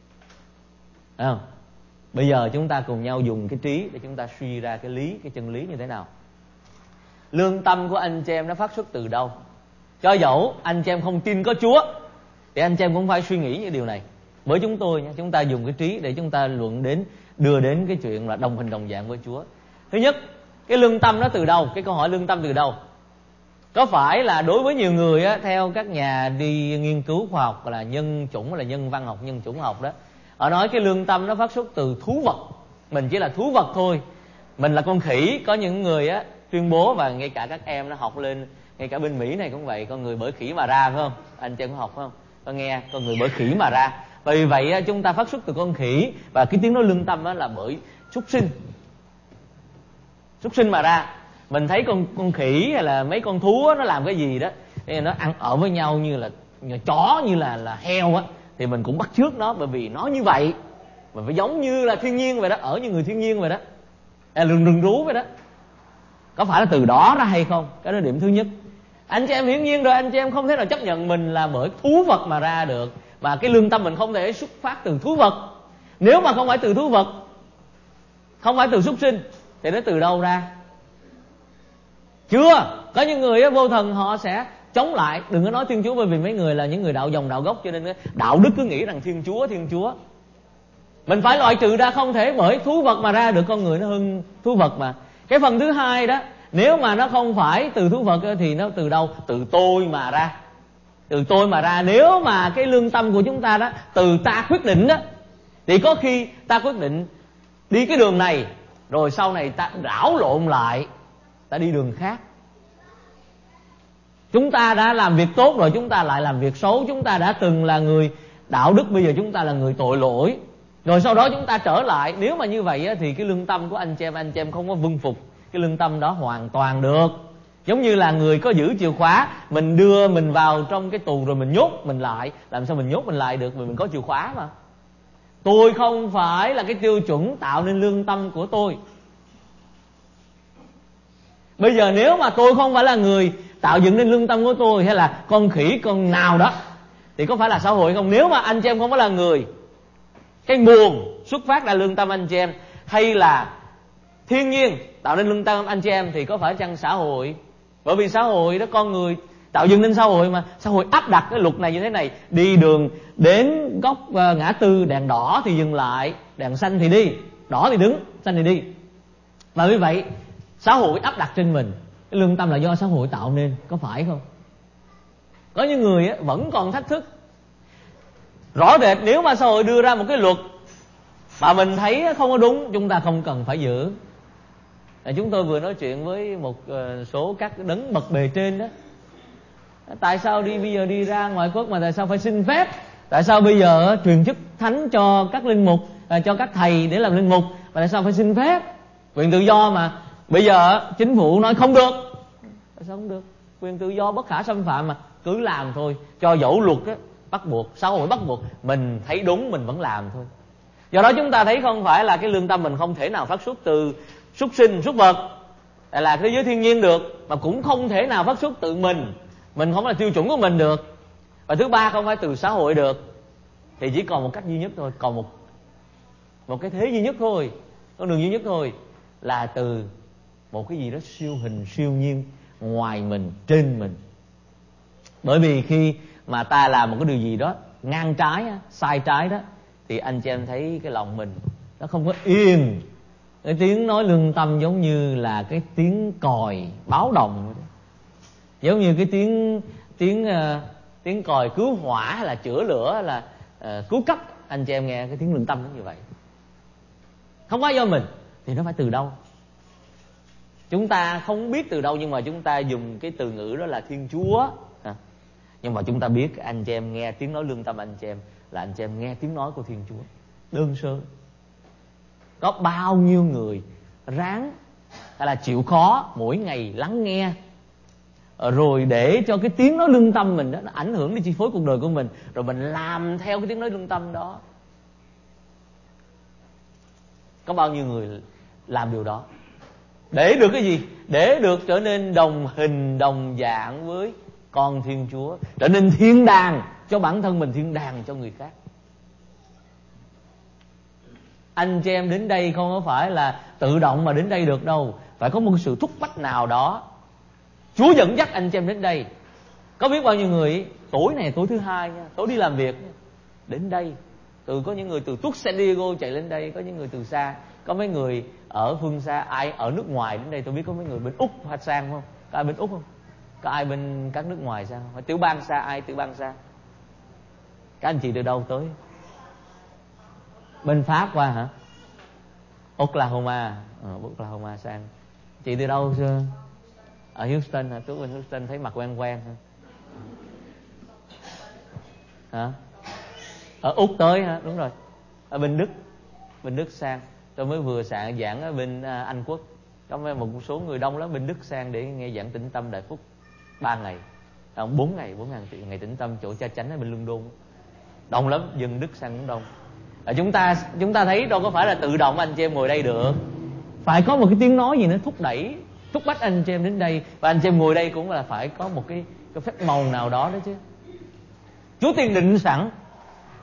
Thấy không? Bây giờ chúng ta cùng nhau dùng cái trí để chúng ta suy ra cái lý, cái chân lý như thế nào. Lương tâm của anh chị em nó phát xuất từ đâu? Cho dẫu anh chị em không tin có Chúa thì anh chị em cũng phải suy nghĩ những điều này. Với chúng tôi nha, chúng ta dùng cái trí để chúng ta luận đến, đưa đến cái chuyện là đồng hình đồng dạng với Chúa. Thứ nhất, cái lương tâm nó từ đâu? Cái câu hỏi lương tâm từ đâu? Có phải là đối với nhiều người á, theo các nhà đi nghiên cứu khoa học là nhân chủng, là nhân văn học, nhân chủng học đó, họ nói cái lương tâm nó phát xuất từ thú vật. Mình chỉ là thú vật thôi, mình là con khỉ. Có những người á tuyên bố, và ngay cả các em nó học lên, ngay cả bên Mỹ này cũng vậy, con người bởi khỉ mà ra, phải không? Anh chị có học phải không? Có nghe con người bởi khỉ mà ra. Vì vậy á, chúng ta phát xuất từ con khỉ, và cái tiếng nói lương tâm á là bởi súc sinh, súc sinh mà ra. Mình thấy con con khỉ hay là mấy con thú á, nó làm cái gì đó, nó ăn ở với nhau như là như chó, như là là heo á, thì mình cũng bắt chước nó, bởi vì nó như vậy, mình phải giống như là thiên nhiên vậy đó, ở như người thiên nhiên vậy đó, à, rừng rừng rú vậy đó. Có phải là từ đó ra hay không? Cái đó điểm thứ nhất. Anh chị em hiển nhiên rồi, anh chị em không thể nào chấp nhận mình là bởi thú vật mà ra được, và cái lương tâm mình không thể xuất phát từ thú vật. Nếu mà không phải từ thú vật không phải từ súc sinh, thì nó từ đâu ra? Chưa. Có những người á, vô thần họ sẽ chống lại. Đừng có nói Thiên Chúa, bởi vì mấy người là những người đạo dòng đạo gốc, cho nên đạo đức cứ nghĩ rằng Thiên Chúa Thiên Chúa. Mình phải loại trừ ra, không thể bởi thú vật mà ra được con người, nó hơn thú vật mà. Cái phần thứ hai đó, nếu mà nó không phải từ thú vật thì nó từ đâu? Từ tôi mà ra. Từ tôi mà ra. Nếu mà cái lương tâm của chúng ta đó, từ ta quyết định đó, thì có khi ta quyết định đi cái đường này, rồi sau này ta đảo lộn lại, ta đi đường khác. Chúng ta đã làm việc tốt rồi chúng ta lại làm việc xấu. Chúng ta đã từng là người đạo đức, bây giờ chúng ta là người tội lỗi, rồi sau đó chúng ta trở lại. Nếu mà như vậy á, thì cái lương tâm của anh chị em Anh chị em không có vâng phục cái lương tâm đó hoàn toàn được. Giống như là người có giữ chìa khóa, mình đưa mình vào trong cái tù rồi mình nhốt mình lại. Làm sao mình nhốt mình lại được, vì mình có chìa khóa mà. Tôi không phải là cái tiêu chuẩn tạo nên lương tâm của tôi. Bây giờ nếu mà tôi không phải là người tạo dựng nên lương tâm của tôi, hay là con khỉ con nào đó, thì có phải là xã hội không? Nếu mà anh chị em không phải là người, cái nguồn xuất phát ra lương tâm anh chị em, hay là thiên nhiên tạo nên lương tâm anh chị em, thì có phải chăng xã hội? Bởi vì xã hội đó, con người tạo dựng nên xã hội mà. Xã hội áp đặt cái luật này như thế này: đi đường đến góc uh, ngã tư, đèn đỏ thì dừng lại, đèn xanh thì đi, đỏ thì đứng, xanh thì đi. Và vì vậy xã hội áp đặt trên mình. Cái lương tâm là do xã hội tạo nên, có phải không? Có những người á, vẫn còn thách thức. Rõ rệt nếu mà xã hội đưa ra một cái luật mà mình thấy không có đúng, chúng ta không cần phải giữ. Chúng tôi vừa nói chuyện với một số các đấng bậc bề trên đó. Tại sao đi bây giờ đi ra ngoại quốc mà tại sao phải xin phép? Tại sao bây giờ truyền chức thánh cho các linh mục, cho các thầy để làm linh mục, mà tại sao phải xin phép? Quyền tự do mà. Bây giờ chính phủ nói không được. Tại sao không được? Quyền tự do bất khả xâm phạm mà. Cứ làm thôi. Cho dẫu luật á, bắt buộc, xã hội bắt buộc, mình thấy đúng mình vẫn làm thôi. Do đó chúng ta thấy không phải là cái lương tâm mình không thể nào phát xuất từ súc sinh, súc vật, là thế giới thiên nhiên được, mà cũng không thể nào phát xuất từ mình. Mình không là tiêu chuẩn của mình được. Và thứ ba, không phải từ xã hội được. Thì chỉ còn một cách duy nhất thôi, còn một một cái thế duy nhất thôi, con đường duy nhất thôi, là từ một cái gì đó siêu hình, siêu nhiên, ngoài mình, trên mình. Bởi vì khi mà ta làm một cái điều gì đó ngang trái, sai trái đó, thì anh chị em thấy cái lòng mình nó không có yên. Cái tiếng nói lương tâm giống như là cái tiếng còi báo động, giống như cái tiếng tiếng uh, tiếng còi cứu hỏa hay là chữa lửa hay là uh, cứu cấp. Anh chị em nghe cái tiếng lương tâm nó như vậy. Không phải do mình thì nó phải từ đâu? Chúng ta không biết từ đâu, nhưng mà chúng ta dùng cái từ ngữ đó là Thiên Chúa. Nhưng mà chúng ta biết anh chị em nghe tiếng nói lương tâm anh chị em là anh chị em nghe tiếng nói của Thiên Chúa. Đơn sơ. Có bao nhiêu người ráng hay là chịu khó mỗi ngày lắng nghe, rồi để cho cái tiếng nói lương tâm mình đó nó ảnh hưởng đến chi phối cuộc đời của mình, rồi mình làm theo cái tiếng nói lương tâm đó. Có bao nhiêu người làm điều đó để được cái gì? Để được trở nên đồng hình đồng dạng với con Thiên Chúa, trở nên thiên đàng cho bản thân mình, thiên đàng cho người khác. Anh chị em đến đây không có phải là tự động mà đến đây được đâu, phải có một sự thúc bách nào đó. Chúa dẫn dắt anh chị em đến đây. Có biết bao nhiêu người tối này tối thứ hai nha, tối đi làm việc đến đây. Từ có những người từ Tuốc San Diego chạy lên đây, có những người từ xa, có mấy người ở phương xa, ai ở nước ngoài đến đây. Tôi biết có mấy người bên Úc hay sang không? Có ai bên Úc không? Có ai bên các nước ngoài sang không? Tiểu bang xa, ai tiểu bang xa? Các anh chị từ đâu tới? Bên Pháp qua hả? Oklahoma, ờ, Oklahoma sang. Chị từ đâu chưa? Ở Houston hả? Tú bên Houston thấy mặt quen quen hả? Hả? Ở Úc tới hả? Đúng rồi. Ở bên Đức, bên Đức sang. Tôi mới vừa sạn giảng ở bên Anh Quốc. Có một số người đông lắm bên Đức sang để nghe giảng tĩnh tâm Đại Phúc ba ngày, không bốn ngày, bốn ngày ngày tĩnh tâm chỗ Cha Chánh ở bên London. Đông lắm, dân Đức sang cũng đông. À, chúng ta chúng ta thấy đâu có phải là tự động anh chị em ngồi đây được, phải có một cái tiếng nói gì nó thúc đẩy, thúc bách anh chị em đến đây. Và anh chị em ngồi đây cũng là phải có một cái, cái phép màu nào đó đó chứ. Chúa tiên định sẵn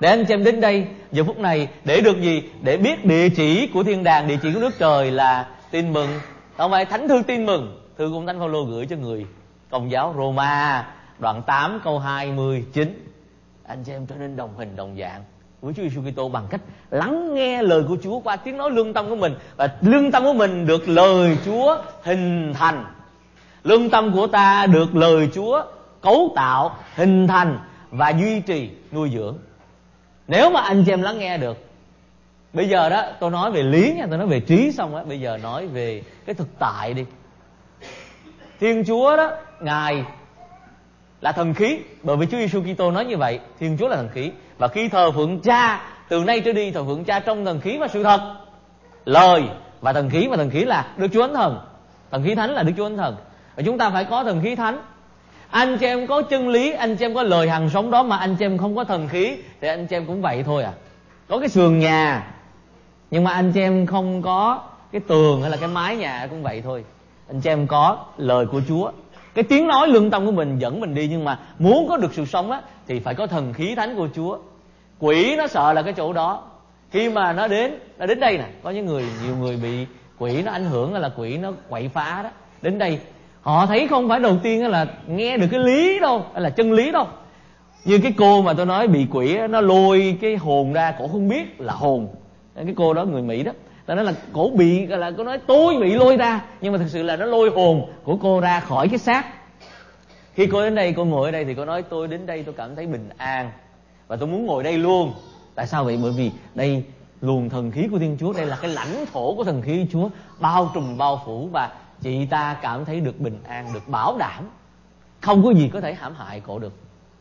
Để anh chị em đến đây giờ phút này để được gì? Để biết địa chỉ của thiên đàng, địa chỉ của nước trời là tin mừng. Không phải thánh thư tin mừng, thư của Thánh Phaolô gửi cho người Công giáo, Roma đoạn tám câu hai mươi chín. Anh chị em trở nên đồng hình đồng dạng với Chúa Giêsu Kitô bằng cách lắng nghe lời của Chúa qua tiếng nói lương tâm của mình, và lương tâm của mình được lời Chúa hình thành. Lương tâm của ta được lời Chúa cấu tạo, hình thành và duy trì, nuôi dưỡng. Nếu mà anh chị em lắng nghe được. Bây giờ đó tôi nói về lý nha, tôi nói về trí xong á, bây giờ nói về cái thực tại đi. Thiên Chúa đó, Ngài là thần khí, bởi vì Chúa Giêsu Kitô nói như vậy, Thiên Chúa là thần khí. Và khi thờ phượng Cha, từ nay trở đi thờ phượng Cha trong thần khí và sự thật. Lời và thần khí, và thần khí là Đức Chúa Thánh Thần, thần khí thánh là Đức Chúa Thánh Thần. Và chúng ta phải có thần khí thánh. Anh chị em có chân lý, anh chị em có lời hằng sống đó, mà anh chị em không có thần khí thì anh chị em cũng vậy thôi à. Có cái sườn nhà nhưng mà anh chị em không có cái tường hay là cái mái nhà cũng vậy thôi. Anh chị em có lời của Chúa, cái tiếng nói lương tâm của mình dẫn mình đi, nhưng mà muốn có được sự sống á thì phải có thần khí thánh của Chúa. Quỷ nó sợ là cái chỗ đó. Khi mà nó đến, nó đến đây nè, có những người, nhiều người bị quỷ nó ảnh hưởng, hay là quỷ nó quậy phá đó, đến đây họ thấy không phải đầu tiên là nghe được cái lý đâu, hay là chân lý đâu. Như cái cô mà tôi nói bị quỷ nó lôi cái hồn ra, cổ không biết là hồn. Cái cô đó người Mỹ đó, ta nói là cổ bị, là cô nói tôi bị lôi ra, nhưng mà thực sự là nó lôi hồn của cô ra khỏi cái xác. Khi cô đến đây, cô ngồi ở đây thì cô nói tôi đến đây tôi cảm thấy bình an và tôi muốn ngồi đây luôn. Tại sao vậy? Bởi vì đây luồng thần khí của Thiên Chúa, đây là cái lãnh thổ của thần khí Chúa, bao trùm bao phủ, và chị ta cảm thấy được bình an, được bảo đảm, không có gì có thể hãm hại cổ được.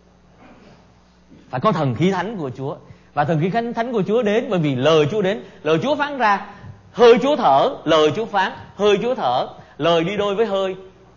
Phải có thần khí thánh của Chúa. Và thần khí thánh của Chúa đến bởi vì lời Chúa đến. Lời Chúa phán ra, hơi Chúa thở, lời Chúa phán, hơi Chúa thở, lời đi đôi với hơi.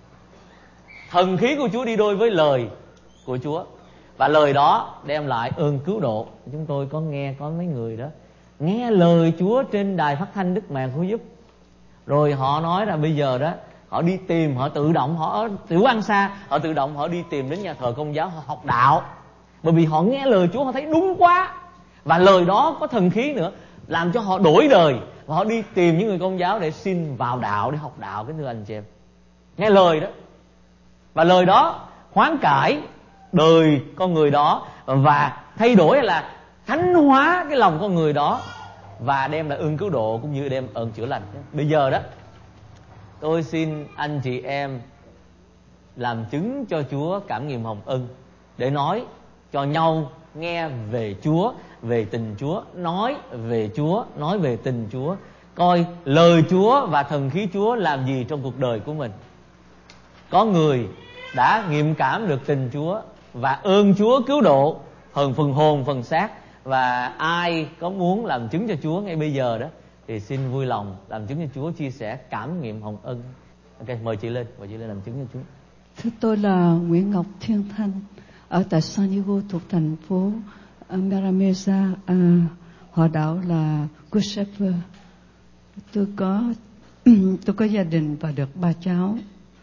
Thần khí của Chúa đi đôi với lời của Chúa. Và lời đó đem lại ơn cứu độ. Chúng tôi có nghe có mấy người đó nghe lời Chúa trên đài phát thanh Đức Màng Cứu Giúp, rồi họ nói là bây giờ đó họ đi tìm, họ tự động, họ ở tiểu ăn xa, họ tự động họ đi tìm đến nhà thờ Công giáo, họ học đạo. Bởi vì họ nghe lời Chúa, họ thấy đúng quá, và lời đó có thần khí nữa, làm cho họ đổi đời. Và họ đi tìm những người Công giáo để xin vào đạo, để học đạo. Kính thưa anh chị em, nghe lời đó, và lời đó hoán cải đời con người đó, và thay đổi là thánh hóa cái lòng con người đó, và đem lại ơn cứu độ cũng như đem ơn chữa lành. Bây giờ đó tôi xin anh chị em làm chứng cho Chúa cảm nghiệm hồng ân, để nói cho nhau nghe về Chúa, về tình Chúa, nói về Chúa, nói về tình Chúa, coi lời Chúa và thần khí Chúa làm gì trong cuộc đời của mình. Có người đã nghiệm cảm được tình Chúa và ơn Chúa cứu độ hơn phần hồn phần xác. Và ai có muốn làm chứng cho Chúa ngay bây giờ đó thì xin vui lòng làm chứng cho Chúa, chia sẻ cảm nghiệm hồng ân. Ok, mời chị lên, mời chị lên làm chứng cho Chúa. Thưa tôi là Nguyễn Ngọc Thiên Thanh, ở tại San Diego thuộc thành phố Miramesa, à, họ đạo là Good Shepherd. Tôi có tôi có gia đình và được ba cháu.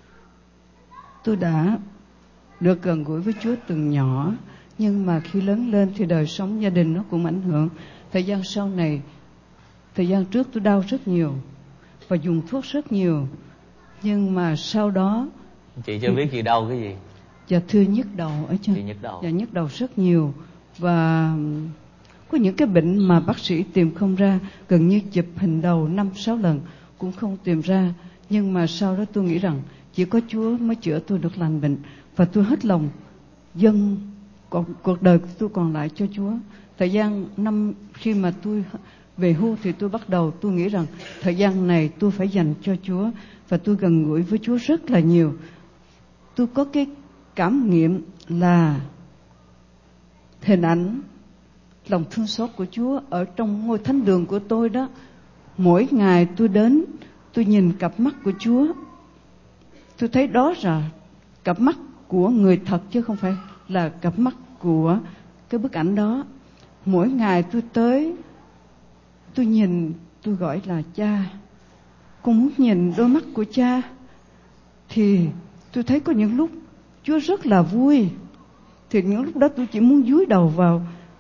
Tôi đã được gần gũi với Chúa từ nhỏ, nhưng mà khi lớn lên thì đời sống gia đình nó cũng ảnh hưởng. Thời gian sau này, thời gian trước tôi đau rất nhiều và dùng thuốc rất nhiều, nhưng mà sau đó chị chưa biết gì đau cái gì. Dạ thưa, nhức đầu ở trên. Chị nhức đầu. Dạ nhức đầu rất nhiều, và có những cái bệnh mà bác sĩ tìm không ra, gần như chụp hình đầu năm sáu lần cũng không tìm ra. Nhưng mà sau đó tôi nghĩ rằng chỉ có Chúa mới chữa tôi được lành bệnh, và tôi hết lòng dâng còn cuộc đời của tôi còn lại cho Chúa. Thời gian năm khi mà tôi về hưu thì tôi bắt đầu tôi nghĩ rằng thời gian này tôi phải dành cho Chúa, và tôi gần gũi với Chúa rất là nhiều. Tôi có cái cảm nghiệm là hình ảnh lòng thương xót của Chúa ở trong ngôi thánh đường của tôi đó. Mỗi ngày tôi đến, tôi nhìn cặp mắt của Chúa, tôi thấy đó là cặp mắt của người thật, chứ không phải là cặp mắt của cái bức ảnh đó. Mỗi ngày tôi tới, tôi nhìn, tôi gọi là Cha. Con muốn nhìn đôi mắt của Cha. Thì tôi thấy có những lúc Chúa rất là vui, thì những lúc đó tôi chỉ muốn dúi đầu vào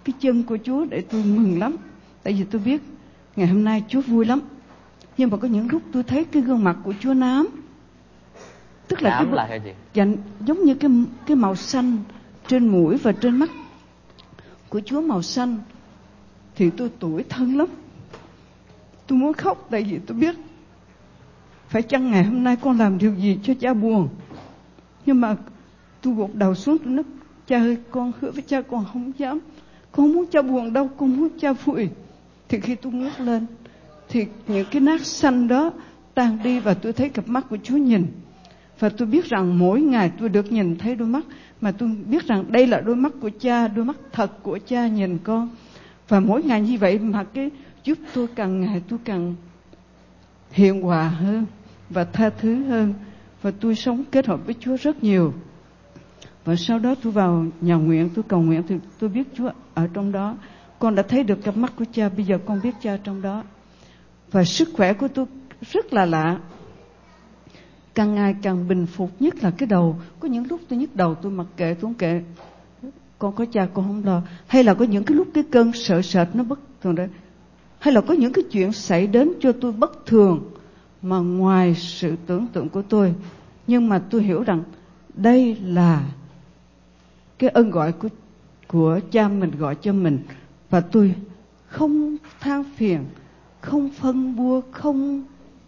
cái chân của Chúa để tôi mừng lắm. Tại vì tôi biết ngày hôm nay Chúa vui lắm. Nhưng mà có những lúc tôi thấy cái gương mặt của Chúa nám. Tức là nám cái là cái gì? dạ, giống như cái cái màu xanh trên mũi và trên mắt của Chúa màu xanh. Thì tôi tủi thân lắm. Tôi muốn khóc tại vì tôi biết phải chăng ngày hôm nay con làm điều gì cho cha buồn. Nhưng mà tôi gục đầu xuống, tôi nói cha ơi, con hứa với cha con không dám. Con không muốn cha buồn đâu, con muốn cha vui. Thì khi tôi ngước lên thì những cái nát xanh đó tan đi và tôi thấy cặp mắt của Chúa nhìn. Và tôi biết rằng mỗi ngày tôi được nhìn thấy đôi mắt, mà tôi biết rằng đây là đôi mắt của cha, đôi mắt thật của cha nhìn con. Và mỗi ngày như vậy mà cái giúp tôi càng ngày tôi càng hiền hòa hơn và tha thứ hơn. Và tôi sống kết hợp với Chúa rất nhiều. Và sau đó tôi vào nhà nguyện, tôi cầu nguyện thì tôi biết Chúa ở trong đó. Con đã thấy được cặp mắt của cha, bây giờ con biết cha trong đó. Và sức khỏe của tôi rất là lạ, càng ngày càng bình phục, nhất là cái đầu. Có những lúc tôi nhức đầu tôi mặc kệ, tôi không kệ, con có cha con không lo. Hay là có những cái lúc cái cơn sợ sệt nó bất thường đấy. Hay là có những cái chuyện xảy đến cho tôi bất thường mà ngoài sự tưởng tượng của tôi. Nhưng mà tôi hiểu rằng đây là cái ơn gọi của, của cha mình gọi cho mình. Và tôi không than phiền, không phân bua, không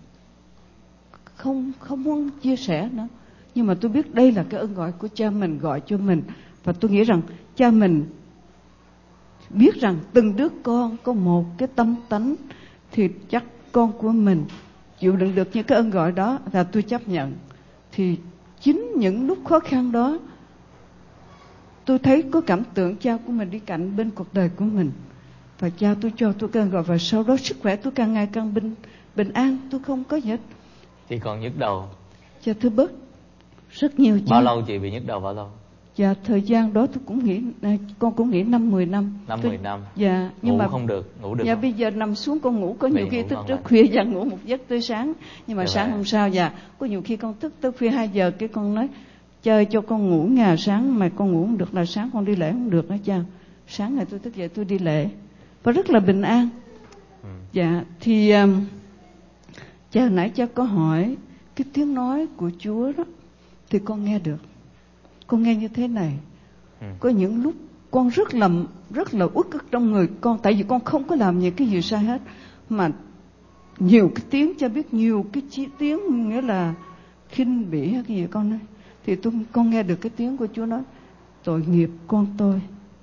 không không muốn chia sẻ nữa. Nhưng mà tôi biết đây là cái ơn gọi của cha mình gọi cho mình. Và tôi nghĩ rằng cha mình biết rằng từng đứa con có một cái tâm tánh, thì chắc con của mình chịu đựng được những cái ơn gọi đó là tôi chấp nhận. Thì chính những lúc khó khăn đó tôi thấy có cảm tưởng cha của mình đi cạnh bên cuộc đời của mình. Và cha tôi cho tôi cái ơn gọi. Và sau đó sức khỏe tôi càng ngày càng bình, bình an. Tôi không có gì hết. Chị còn nhức đầu? Dạ thưa bớt rất nhiều. Bao lâu chị bị nhức đầu bao lâu? Dạ thời gian đó tôi cũng nghĩ, con cũng nghĩ năm mười năm. Năm tôi, mười năm. Dạ nhưng ngủ mà không được, ngủ được dạ không? bây giờ nằm xuống con ngủ, có nhiều Bị khi ngủ thức ngon rất lành. khuya và ngủ một giấc tới sáng. Nhưng mà Dạ sáng vậy. hôm sau dạ có nhiều khi con thức tới khuya hai giờ, cái con nói chơi cho con ngủ nhà sáng mà con ngủ không được là sáng con đi lễ không được đó cha. Sáng ngày tôi thức dậy tôi đi lễ và rất là bình an. Ừ. Dạ thì um, cha hồi nãy cha có hỏi cái tiếng nói của Chúa đó, thì con nghe được. Con nghe như thế này. Ừ. Có những lúc con rất là rất là uất ức trong người con, tại vì con không có làm những cái gì sai hết, mà nhiều cái tiếng, cha biết nhiều cái chi tiếng nghĩa là khinh bỉ hay cái gì con nói, thì tôi con nghe được cái tiếng của Chúa nói tội nghiệp con tôi.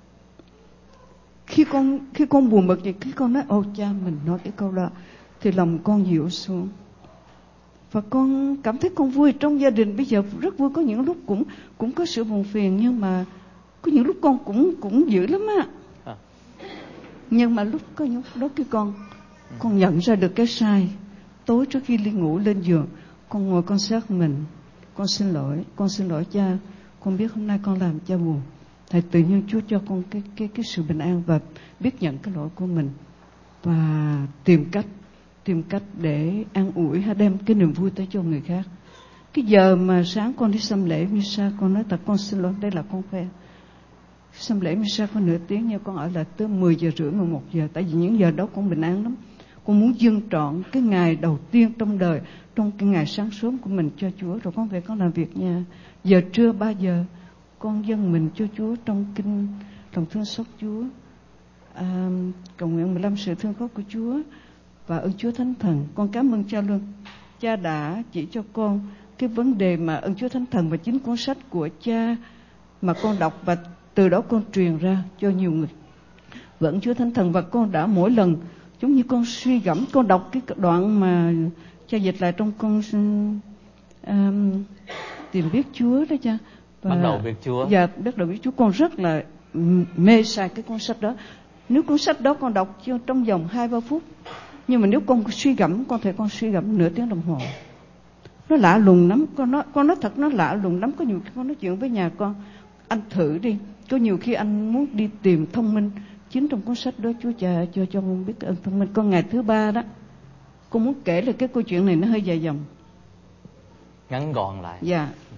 Khi con khi con buồn bực thì khi con nói ô cha mình nói cái câu đó thì lòng con dịu xuống. Và con cảm thấy con vui trong gia đình bây giờ rất vui. Có những lúc cũng cũng có sự buồn phiền, nhưng mà có những lúc con cũng cũng dữ lắm á. À. Nhưng mà lúc có những lúc đó cái con con nhận ra được cái sai. Tối trước khi đi ngủ lên giường, con ngồi con xét mình, con xin lỗi, con xin lỗi cha. Con biết hôm nay con làm cha buồn. Thầy tự nhiên Chúa cho con cái cái cái sự bình an và biết nhận cái lỗi của mình và tìm cách tìm cách để an ủi hay đem cái niềm vui tới cho người khác. Cái giờ mà sáng con đi xăm lễ Misa, con nói thật con xin lỗi, đây là con khoe. Xăm lễ Misa có nửa tiếng nhưng con ở lại tới mười giờ rưỡi, mười một giờ. Tại vì những giờ đó con bình an lắm. Con muốn dâng trọn cái ngày đầu tiên trong đời, trong cái ngày sáng sớm của mình cho Chúa. Rồi con về con làm việc nha. Giờ trưa ba giờ con dâng mình cho Chúa trong kinh lòng thương xót Chúa, à, cầu nguyện mười lăm sự thương xót của Chúa và ơn Chúa Thánh Thần. Con cảm ơn cha luôn. Cha đã chỉ cho con cái vấn đề mà ơn Chúa Thánh Thần và chính cuốn sách của cha mà con đọc, và từ đó con truyền ra cho nhiều người và ơn Chúa Thánh Thần. Và con đã mỗi lần giống như con suy gẫm, con đọc cái đoạn mà cha dịch lại trong con um, tìm biết Chúa đó cha. Và bắt đầu biết Chúa. Dạ, bắt đầu biết Chúa. Con rất là mê sai cái cuốn sách đó. Nếu cuốn sách đó con đọc trong vòng hai ba phút, nhưng mà nếu con suy gẫm, con thể con suy gẫm nửa tiếng đồng hồ. Nó lạ lùng lắm. Con nói, con nói thật nó lạ lùng lắm. Có nhiều khi con nói chuyện với nhà con, anh thử đi. Có nhiều khi anh muốn đi tìm thông minh. Chính trong cuốn sách đó Chúa cha cho cho con biết ơn thông minh. Con ngày thứ ba đó, con muốn kể là cái câu chuyện này nó hơi dài dòng, ngắn gọn lại. Dạ.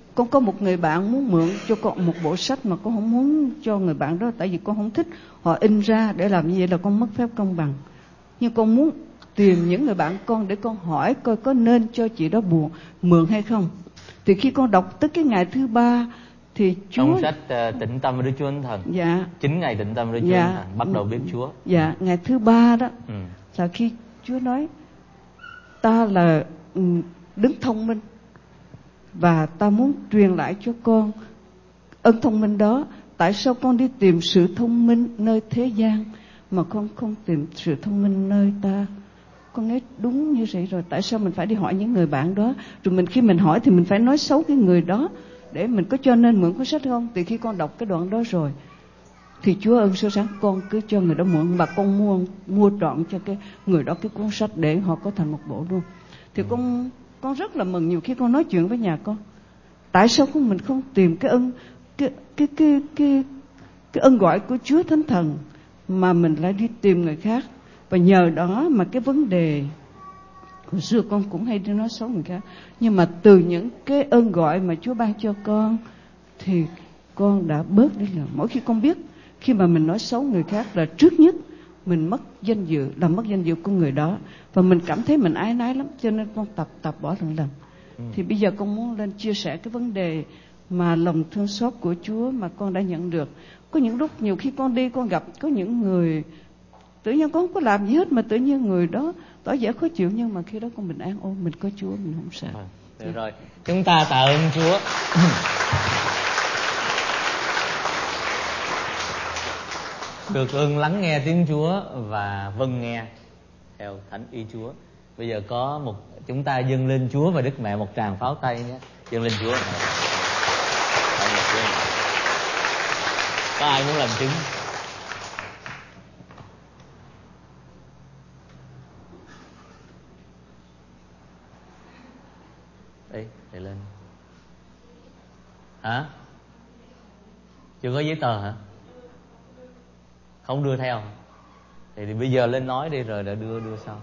Con có một người bạn muốn mượn cho con một bộ sách mà con không muốn cho người bạn đó, tại vì con không thích họ in ra để làm như vậy là con mất phép công bằng. Nhưng con muốn tìm những người bạn con để con hỏi coi có nên cho chị đó buồn mượn hay không. Thì khi con đọc tới cái ngày thứ ba thì Chúa trong sách uh, Tĩnh Tâm với Đức Chúa Thánh Thần, dạ chín ngày tĩnh tâm với Đức Chúa dạ Thánh Thần bắt đầu biết Chúa. Dạ, ngày thứ ba đó ừ. là khi Chúa nói ta là đứng thông minh và ta muốn truyền lại cho con ơn thông minh đó. Tại sao con đi tìm sự thông minh nơi thế gian mà con không tìm sự thông minh nơi ta? Con nói đúng như vậy rồi. Tại sao mình phải đi hỏi những người bạn đó? Rồi mình khi mình hỏi thì mình phải nói xấu cái người đó để mình có cho nên mượn cuốn sách không? Thì khi con đọc cái đoạn đó rồi thì Chúa ơn số sáng con cứ cho người đó mượn, và con mua mua trọn cho cái người đó cái cuốn sách để họ có thành một bộ luôn. Thì con con rất là mừng. Nhiều khi con nói chuyện với nhà con, tại sao con mình không tìm cái ân cái cái cái cái cái ân gọi của Chúa Thánh Thần mà mình lại đi tìm người khác. Và nhờ đó mà cái vấn đề hồi xưa con cũng hay đi nói xấu người khác, nhưng mà từ những cái ơn gọi mà Chúa ban cho con thì con đã bớt đi rồi. Mỗi khi con biết khi mà mình nói xấu người khác là trước nhất mình mất danh dự, làm mất danh dự của người đó, và mình cảm thấy mình áy náy lắm, cho nên con tập tập bỏ lần lần. ừ. Thì bây giờ con muốn lên chia sẻ cái vấn đề mà lòng thương xót của Chúa mà con đã nhận được. Có những lúc nhiều khi con đi con gặp có những người tự nhiên con không có làm gì hết mà tự nhiên người đó tỏ vẻ khó chịu, nhưng mà khi đó con bình an, ô mình có Chúa, mình không sao. Được dạ. rồi, chúng ta tạ ơn Chúa. Được ơn lắng nghe tiếng Chúa và vâng nghe theo thánh ý Chúa. Bây giờ có một chúng ta dâng lên Chúa và Đức Mẹ một tràng pháo tay nhé. Dâng lên Chúa. Có ai muốn làm chứng? Đây, để lên. Hả? Chưa có giấy tờ hả? Không đưa theo. Thì, thì bây giờ lên nói đi rồi đã đưa đưa sau.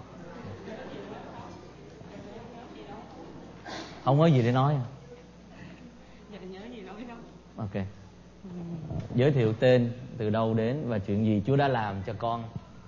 Không có gì để nói à? Ok. Giới thiệu tên, từ đâu đến và chuyện gì Chúa đã làm cho con.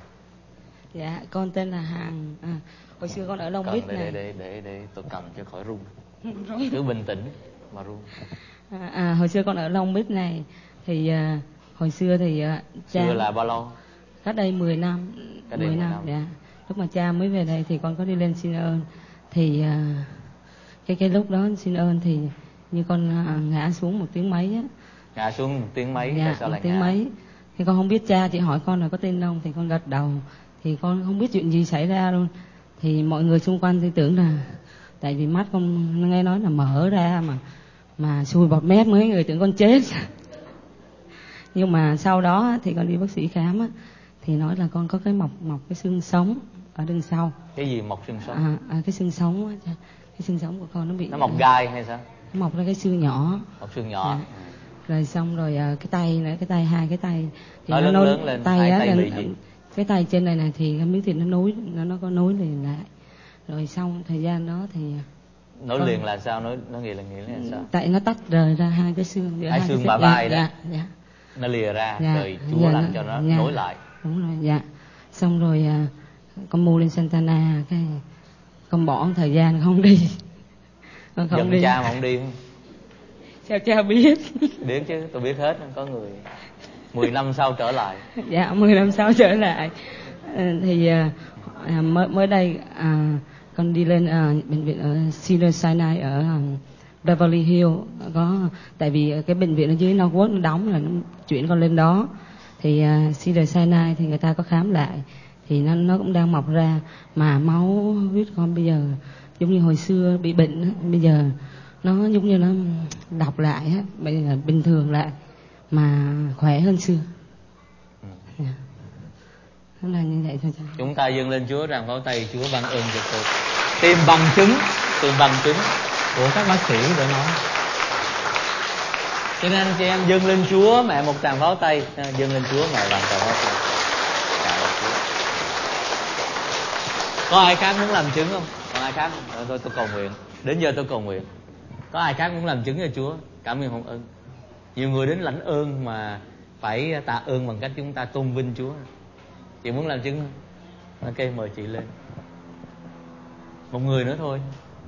Dạ, con tên là Hằng. À, hồi xưa con ở Long Bích này. Để, để, để, để tôi cầm cho khỏi run. Cứ bình tĩnh mà run. À, à, hồi xưa con ở Long Bích này thì à, hồi xưa thì à, cha xưa là bao lâu? Cách đây mười năm. Cách đây mười năm. năm. Dạ. Lúc mà cha mới về đây thì con có đi lên xin ơn. Thì à, cái cái lúc đó xin ơn thì như con à, ngã xuống một tiếng mấy á. Ngã xuống một tiếng mấy? Dạ, tại sao một lại tiếng ngã? mấy. Thì con không biết, cha chị hỏi con là có tin không thì con gật đầu. Thì con không biết chuyện gì xảy ra luôn. Thì mọi người xung quanh thì tưởng là tại vì mắt con nghe nói là mở ra mà mà xui bọt mép, mấy người tưởng con chết. Nhưng mà sau đó thì con đi bác sĩ khám á, thì nói là con có cái mọc mọc cái xương sống ở đằng sau. Cái gì mọc xương sống? À, à, cái xương sống á, cái xương sống của con nó bị nó mọc gai hay sao? Nó mọc ra cái xương nhỏ. Mọc xương nhỏ. Dạ. Rồi xong rồi cái tay nữa, cái tay hai cái tay thì nó, nó lớn, lớn lên. Tay á, tay bị gì? Cái tay trên này này thì cái miếng thịt nó nối, nó nó có nối liền lại. Rồi xong thời gian đó thì nối liền là sao? Nối nó nghĩa là nghĩa là sao? Tại nó tách rời ra hai cái xương giữa hai, hai xương bả vai đó. Dạ, dạ. Nó lìa ra dạ, rồi Chúa dạ, làm cho nó dạ, nối lại. Đúng rồi, dạ. Xong rồi à, con mua lên Santana, cái con bỏ một thời gian không đi. Con không Giận đi. cha mà không đi không? Sao cha biết? Biết chứ, tôi biết hết. Có người mười năm sau trở lại. Dạ, mười năm sau trở lại. À, thì à, mới mới đây à, con đi lên à, bệnh viện ở Cedar Sinai ở um, Beverly Hills. Có tại vì cái bệnh viện ở dưới Northwood nó đóng là nó chuyển con lên đó. Thì uh, Cedar Sinai thì người ta có khám lại thì nó nó cũng đang mọc ra, mà máu huyết con bây giờ giống như hồi xưa bị bệnh, bây giờ nó giống như nó đọc lại á, bây giờ bình thường lại mà khỏe hơn xưa. Ừ. Yeah. Nó là như vậy thôi. Chúng ta dâng lên Chúa rằng pháo tay Chúa ban ơn cho tôi. Tìm bằng chứng, tìm bằng chứng của các bác sĩ để nói. Cho nên anh chị em dâng lên Chúa mẹ một tràng pháo tay, dâng lên Chúa mẹ bằng tràng pháo tay. Có ai khác muốn làm chứng không? Còn ai khác không? Rồi tôi tôi cầu nguyện. Đến giờ tôi cầu nguyện. Có ai khác muốn làm chứng cho Chúa cảm ơn hồng ơn? Nhiều người đến lãnh ơn mà phải tạ ơn bằng cách chúng ta tôn vinh Chúa. Chị muốn làm chứng không? Ok, mời chị lên. Một người nữa thôi.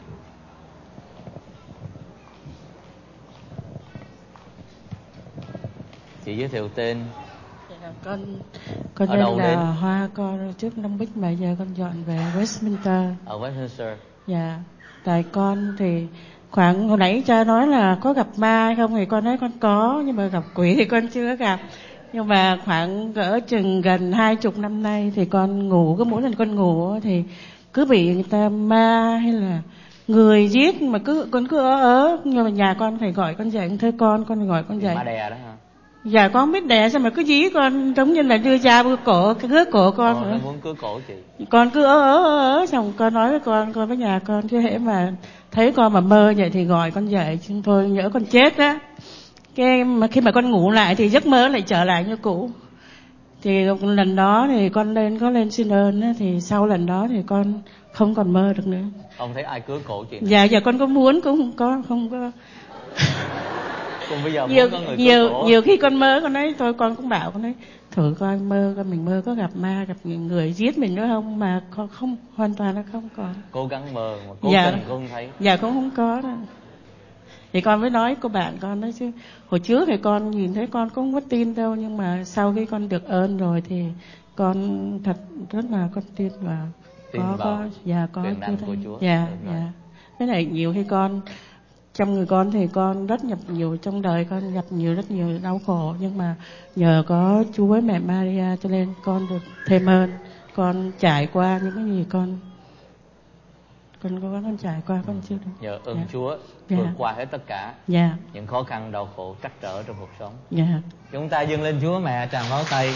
Chị giới thiệu tên. Dạ, con con Ở đây đâu là đến? Hoa, con trước Long Beach mà giờ con dọn về Westminster. Ở Westminster. Dạ, tại con thì khoảng hồi nãy cha nói là có gặp ma hay không thì con nói con có, nhưng mà gặp quỷ thì con chưa gặp. Nhưng mà khoảng cỡ chừng gần hai chục năm nay thì con ngủ, cứ mỗi lần con ngủ thì cứ bị người ta ma hay là người giết, mà cứ con cứ ớ ớ, nhưng mà nhà con phải gọi con dậy, thưa con con phải gọi con dậy. Ma đè đó hả? Dạ con không biết đè sao mà cứ dí con, giống như là đưa dao bưa cổ, cái cướp cổ con. Ồ, nó muốn cướp cổ chị. Con cứ ớ ớ ớ ớ, xong con nói với con, con với nhà con, chứ hễ mà thấy con mà mơ vậy thì gọi con dậy, chứ thôi nhỡ con chết á. Cái mà khi mà con ngủ lại thì giấc mơ lại trở lại như cũ. Thì lần đó thì con lên có lên xin ơn á, thì sau lần đó thì con không còn mơ được nữa. Không thấy ai cướp cổ chị? Dạ giờ con có muốn cũng không có, không có. Còn bây giờ nhiều muốn có người nhiều cướp cổ. nhiều khi con mơ con nói thôi, con cũng bảo con nói thử coi mơ con mình mơ có gặp ma, gặp người giết mình nữa không, mà con không, hoàn toàn là không còn. Cố gắng mơ mà cố Dạ. tình cô không thấy. Dạ con không có đâu. Thì con mới nói cô bạn con nói chứ hồi trước thì con nhìn thấy con cũng không có tin đâu, nhưng mà sau khi con được ơn rồi thì con thật rất là con tin vào. Tin có vào có dạ có quyền năng cái của đấy. Chúa. Dạ Được rồi. dạ. Cái này nhiều khi con trong người con thì con rất nhập nhiều, trong đời con gặp nhiều rất nhiều đau khổ, nhưng mà nhờ có Chúa với mẹ Maria cho nên con được thêm ơn, con trải qua những cái gì con con có con trải qua con chưa được. Nhờ ơn Dạ. Chúa Dạ. vượt qua hết tất cả Dạ những khó khăn đau khổ trắc trở trong cuộc sống. dạ. Chúng ta dâng lên Chúa mẹ tràng pháo tay.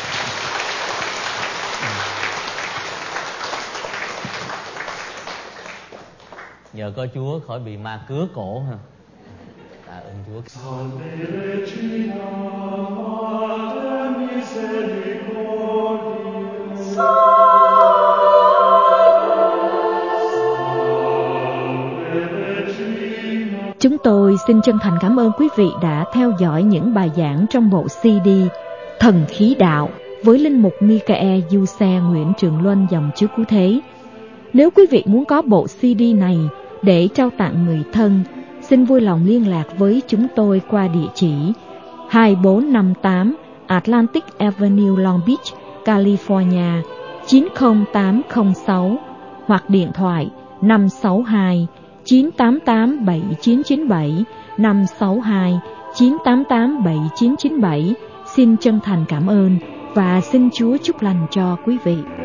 Nhờ có Chúa khỏi bị ma cứa cổ ha. Tạ ơn Chúa. Chúng tôi xin chân thành cảm ơn quý vị đã theo dõi những bài giảng trong bộ xê đê Thần Khí Đạo với Linh mục Michael Du Xe Nguyễn Trường Luân dòng Chúa Cứu Thế. Nếu quý vị muốn có bộ xê đê này để trao tặng người thân, xin vui lòng liên lạc với chúng tôi qua địa chỉ hai bốn năm tám Atlantic Avenue, Long Beach, California chín không tám không sáu hoặc điện thoại năm sáu hai chín tám tám bảy chín chín bảy, năm sáu hai chín tám tám bảy chín chín bảy. Xin chân thành cảm ơn và xin Chúa chúc lành cho quý vị.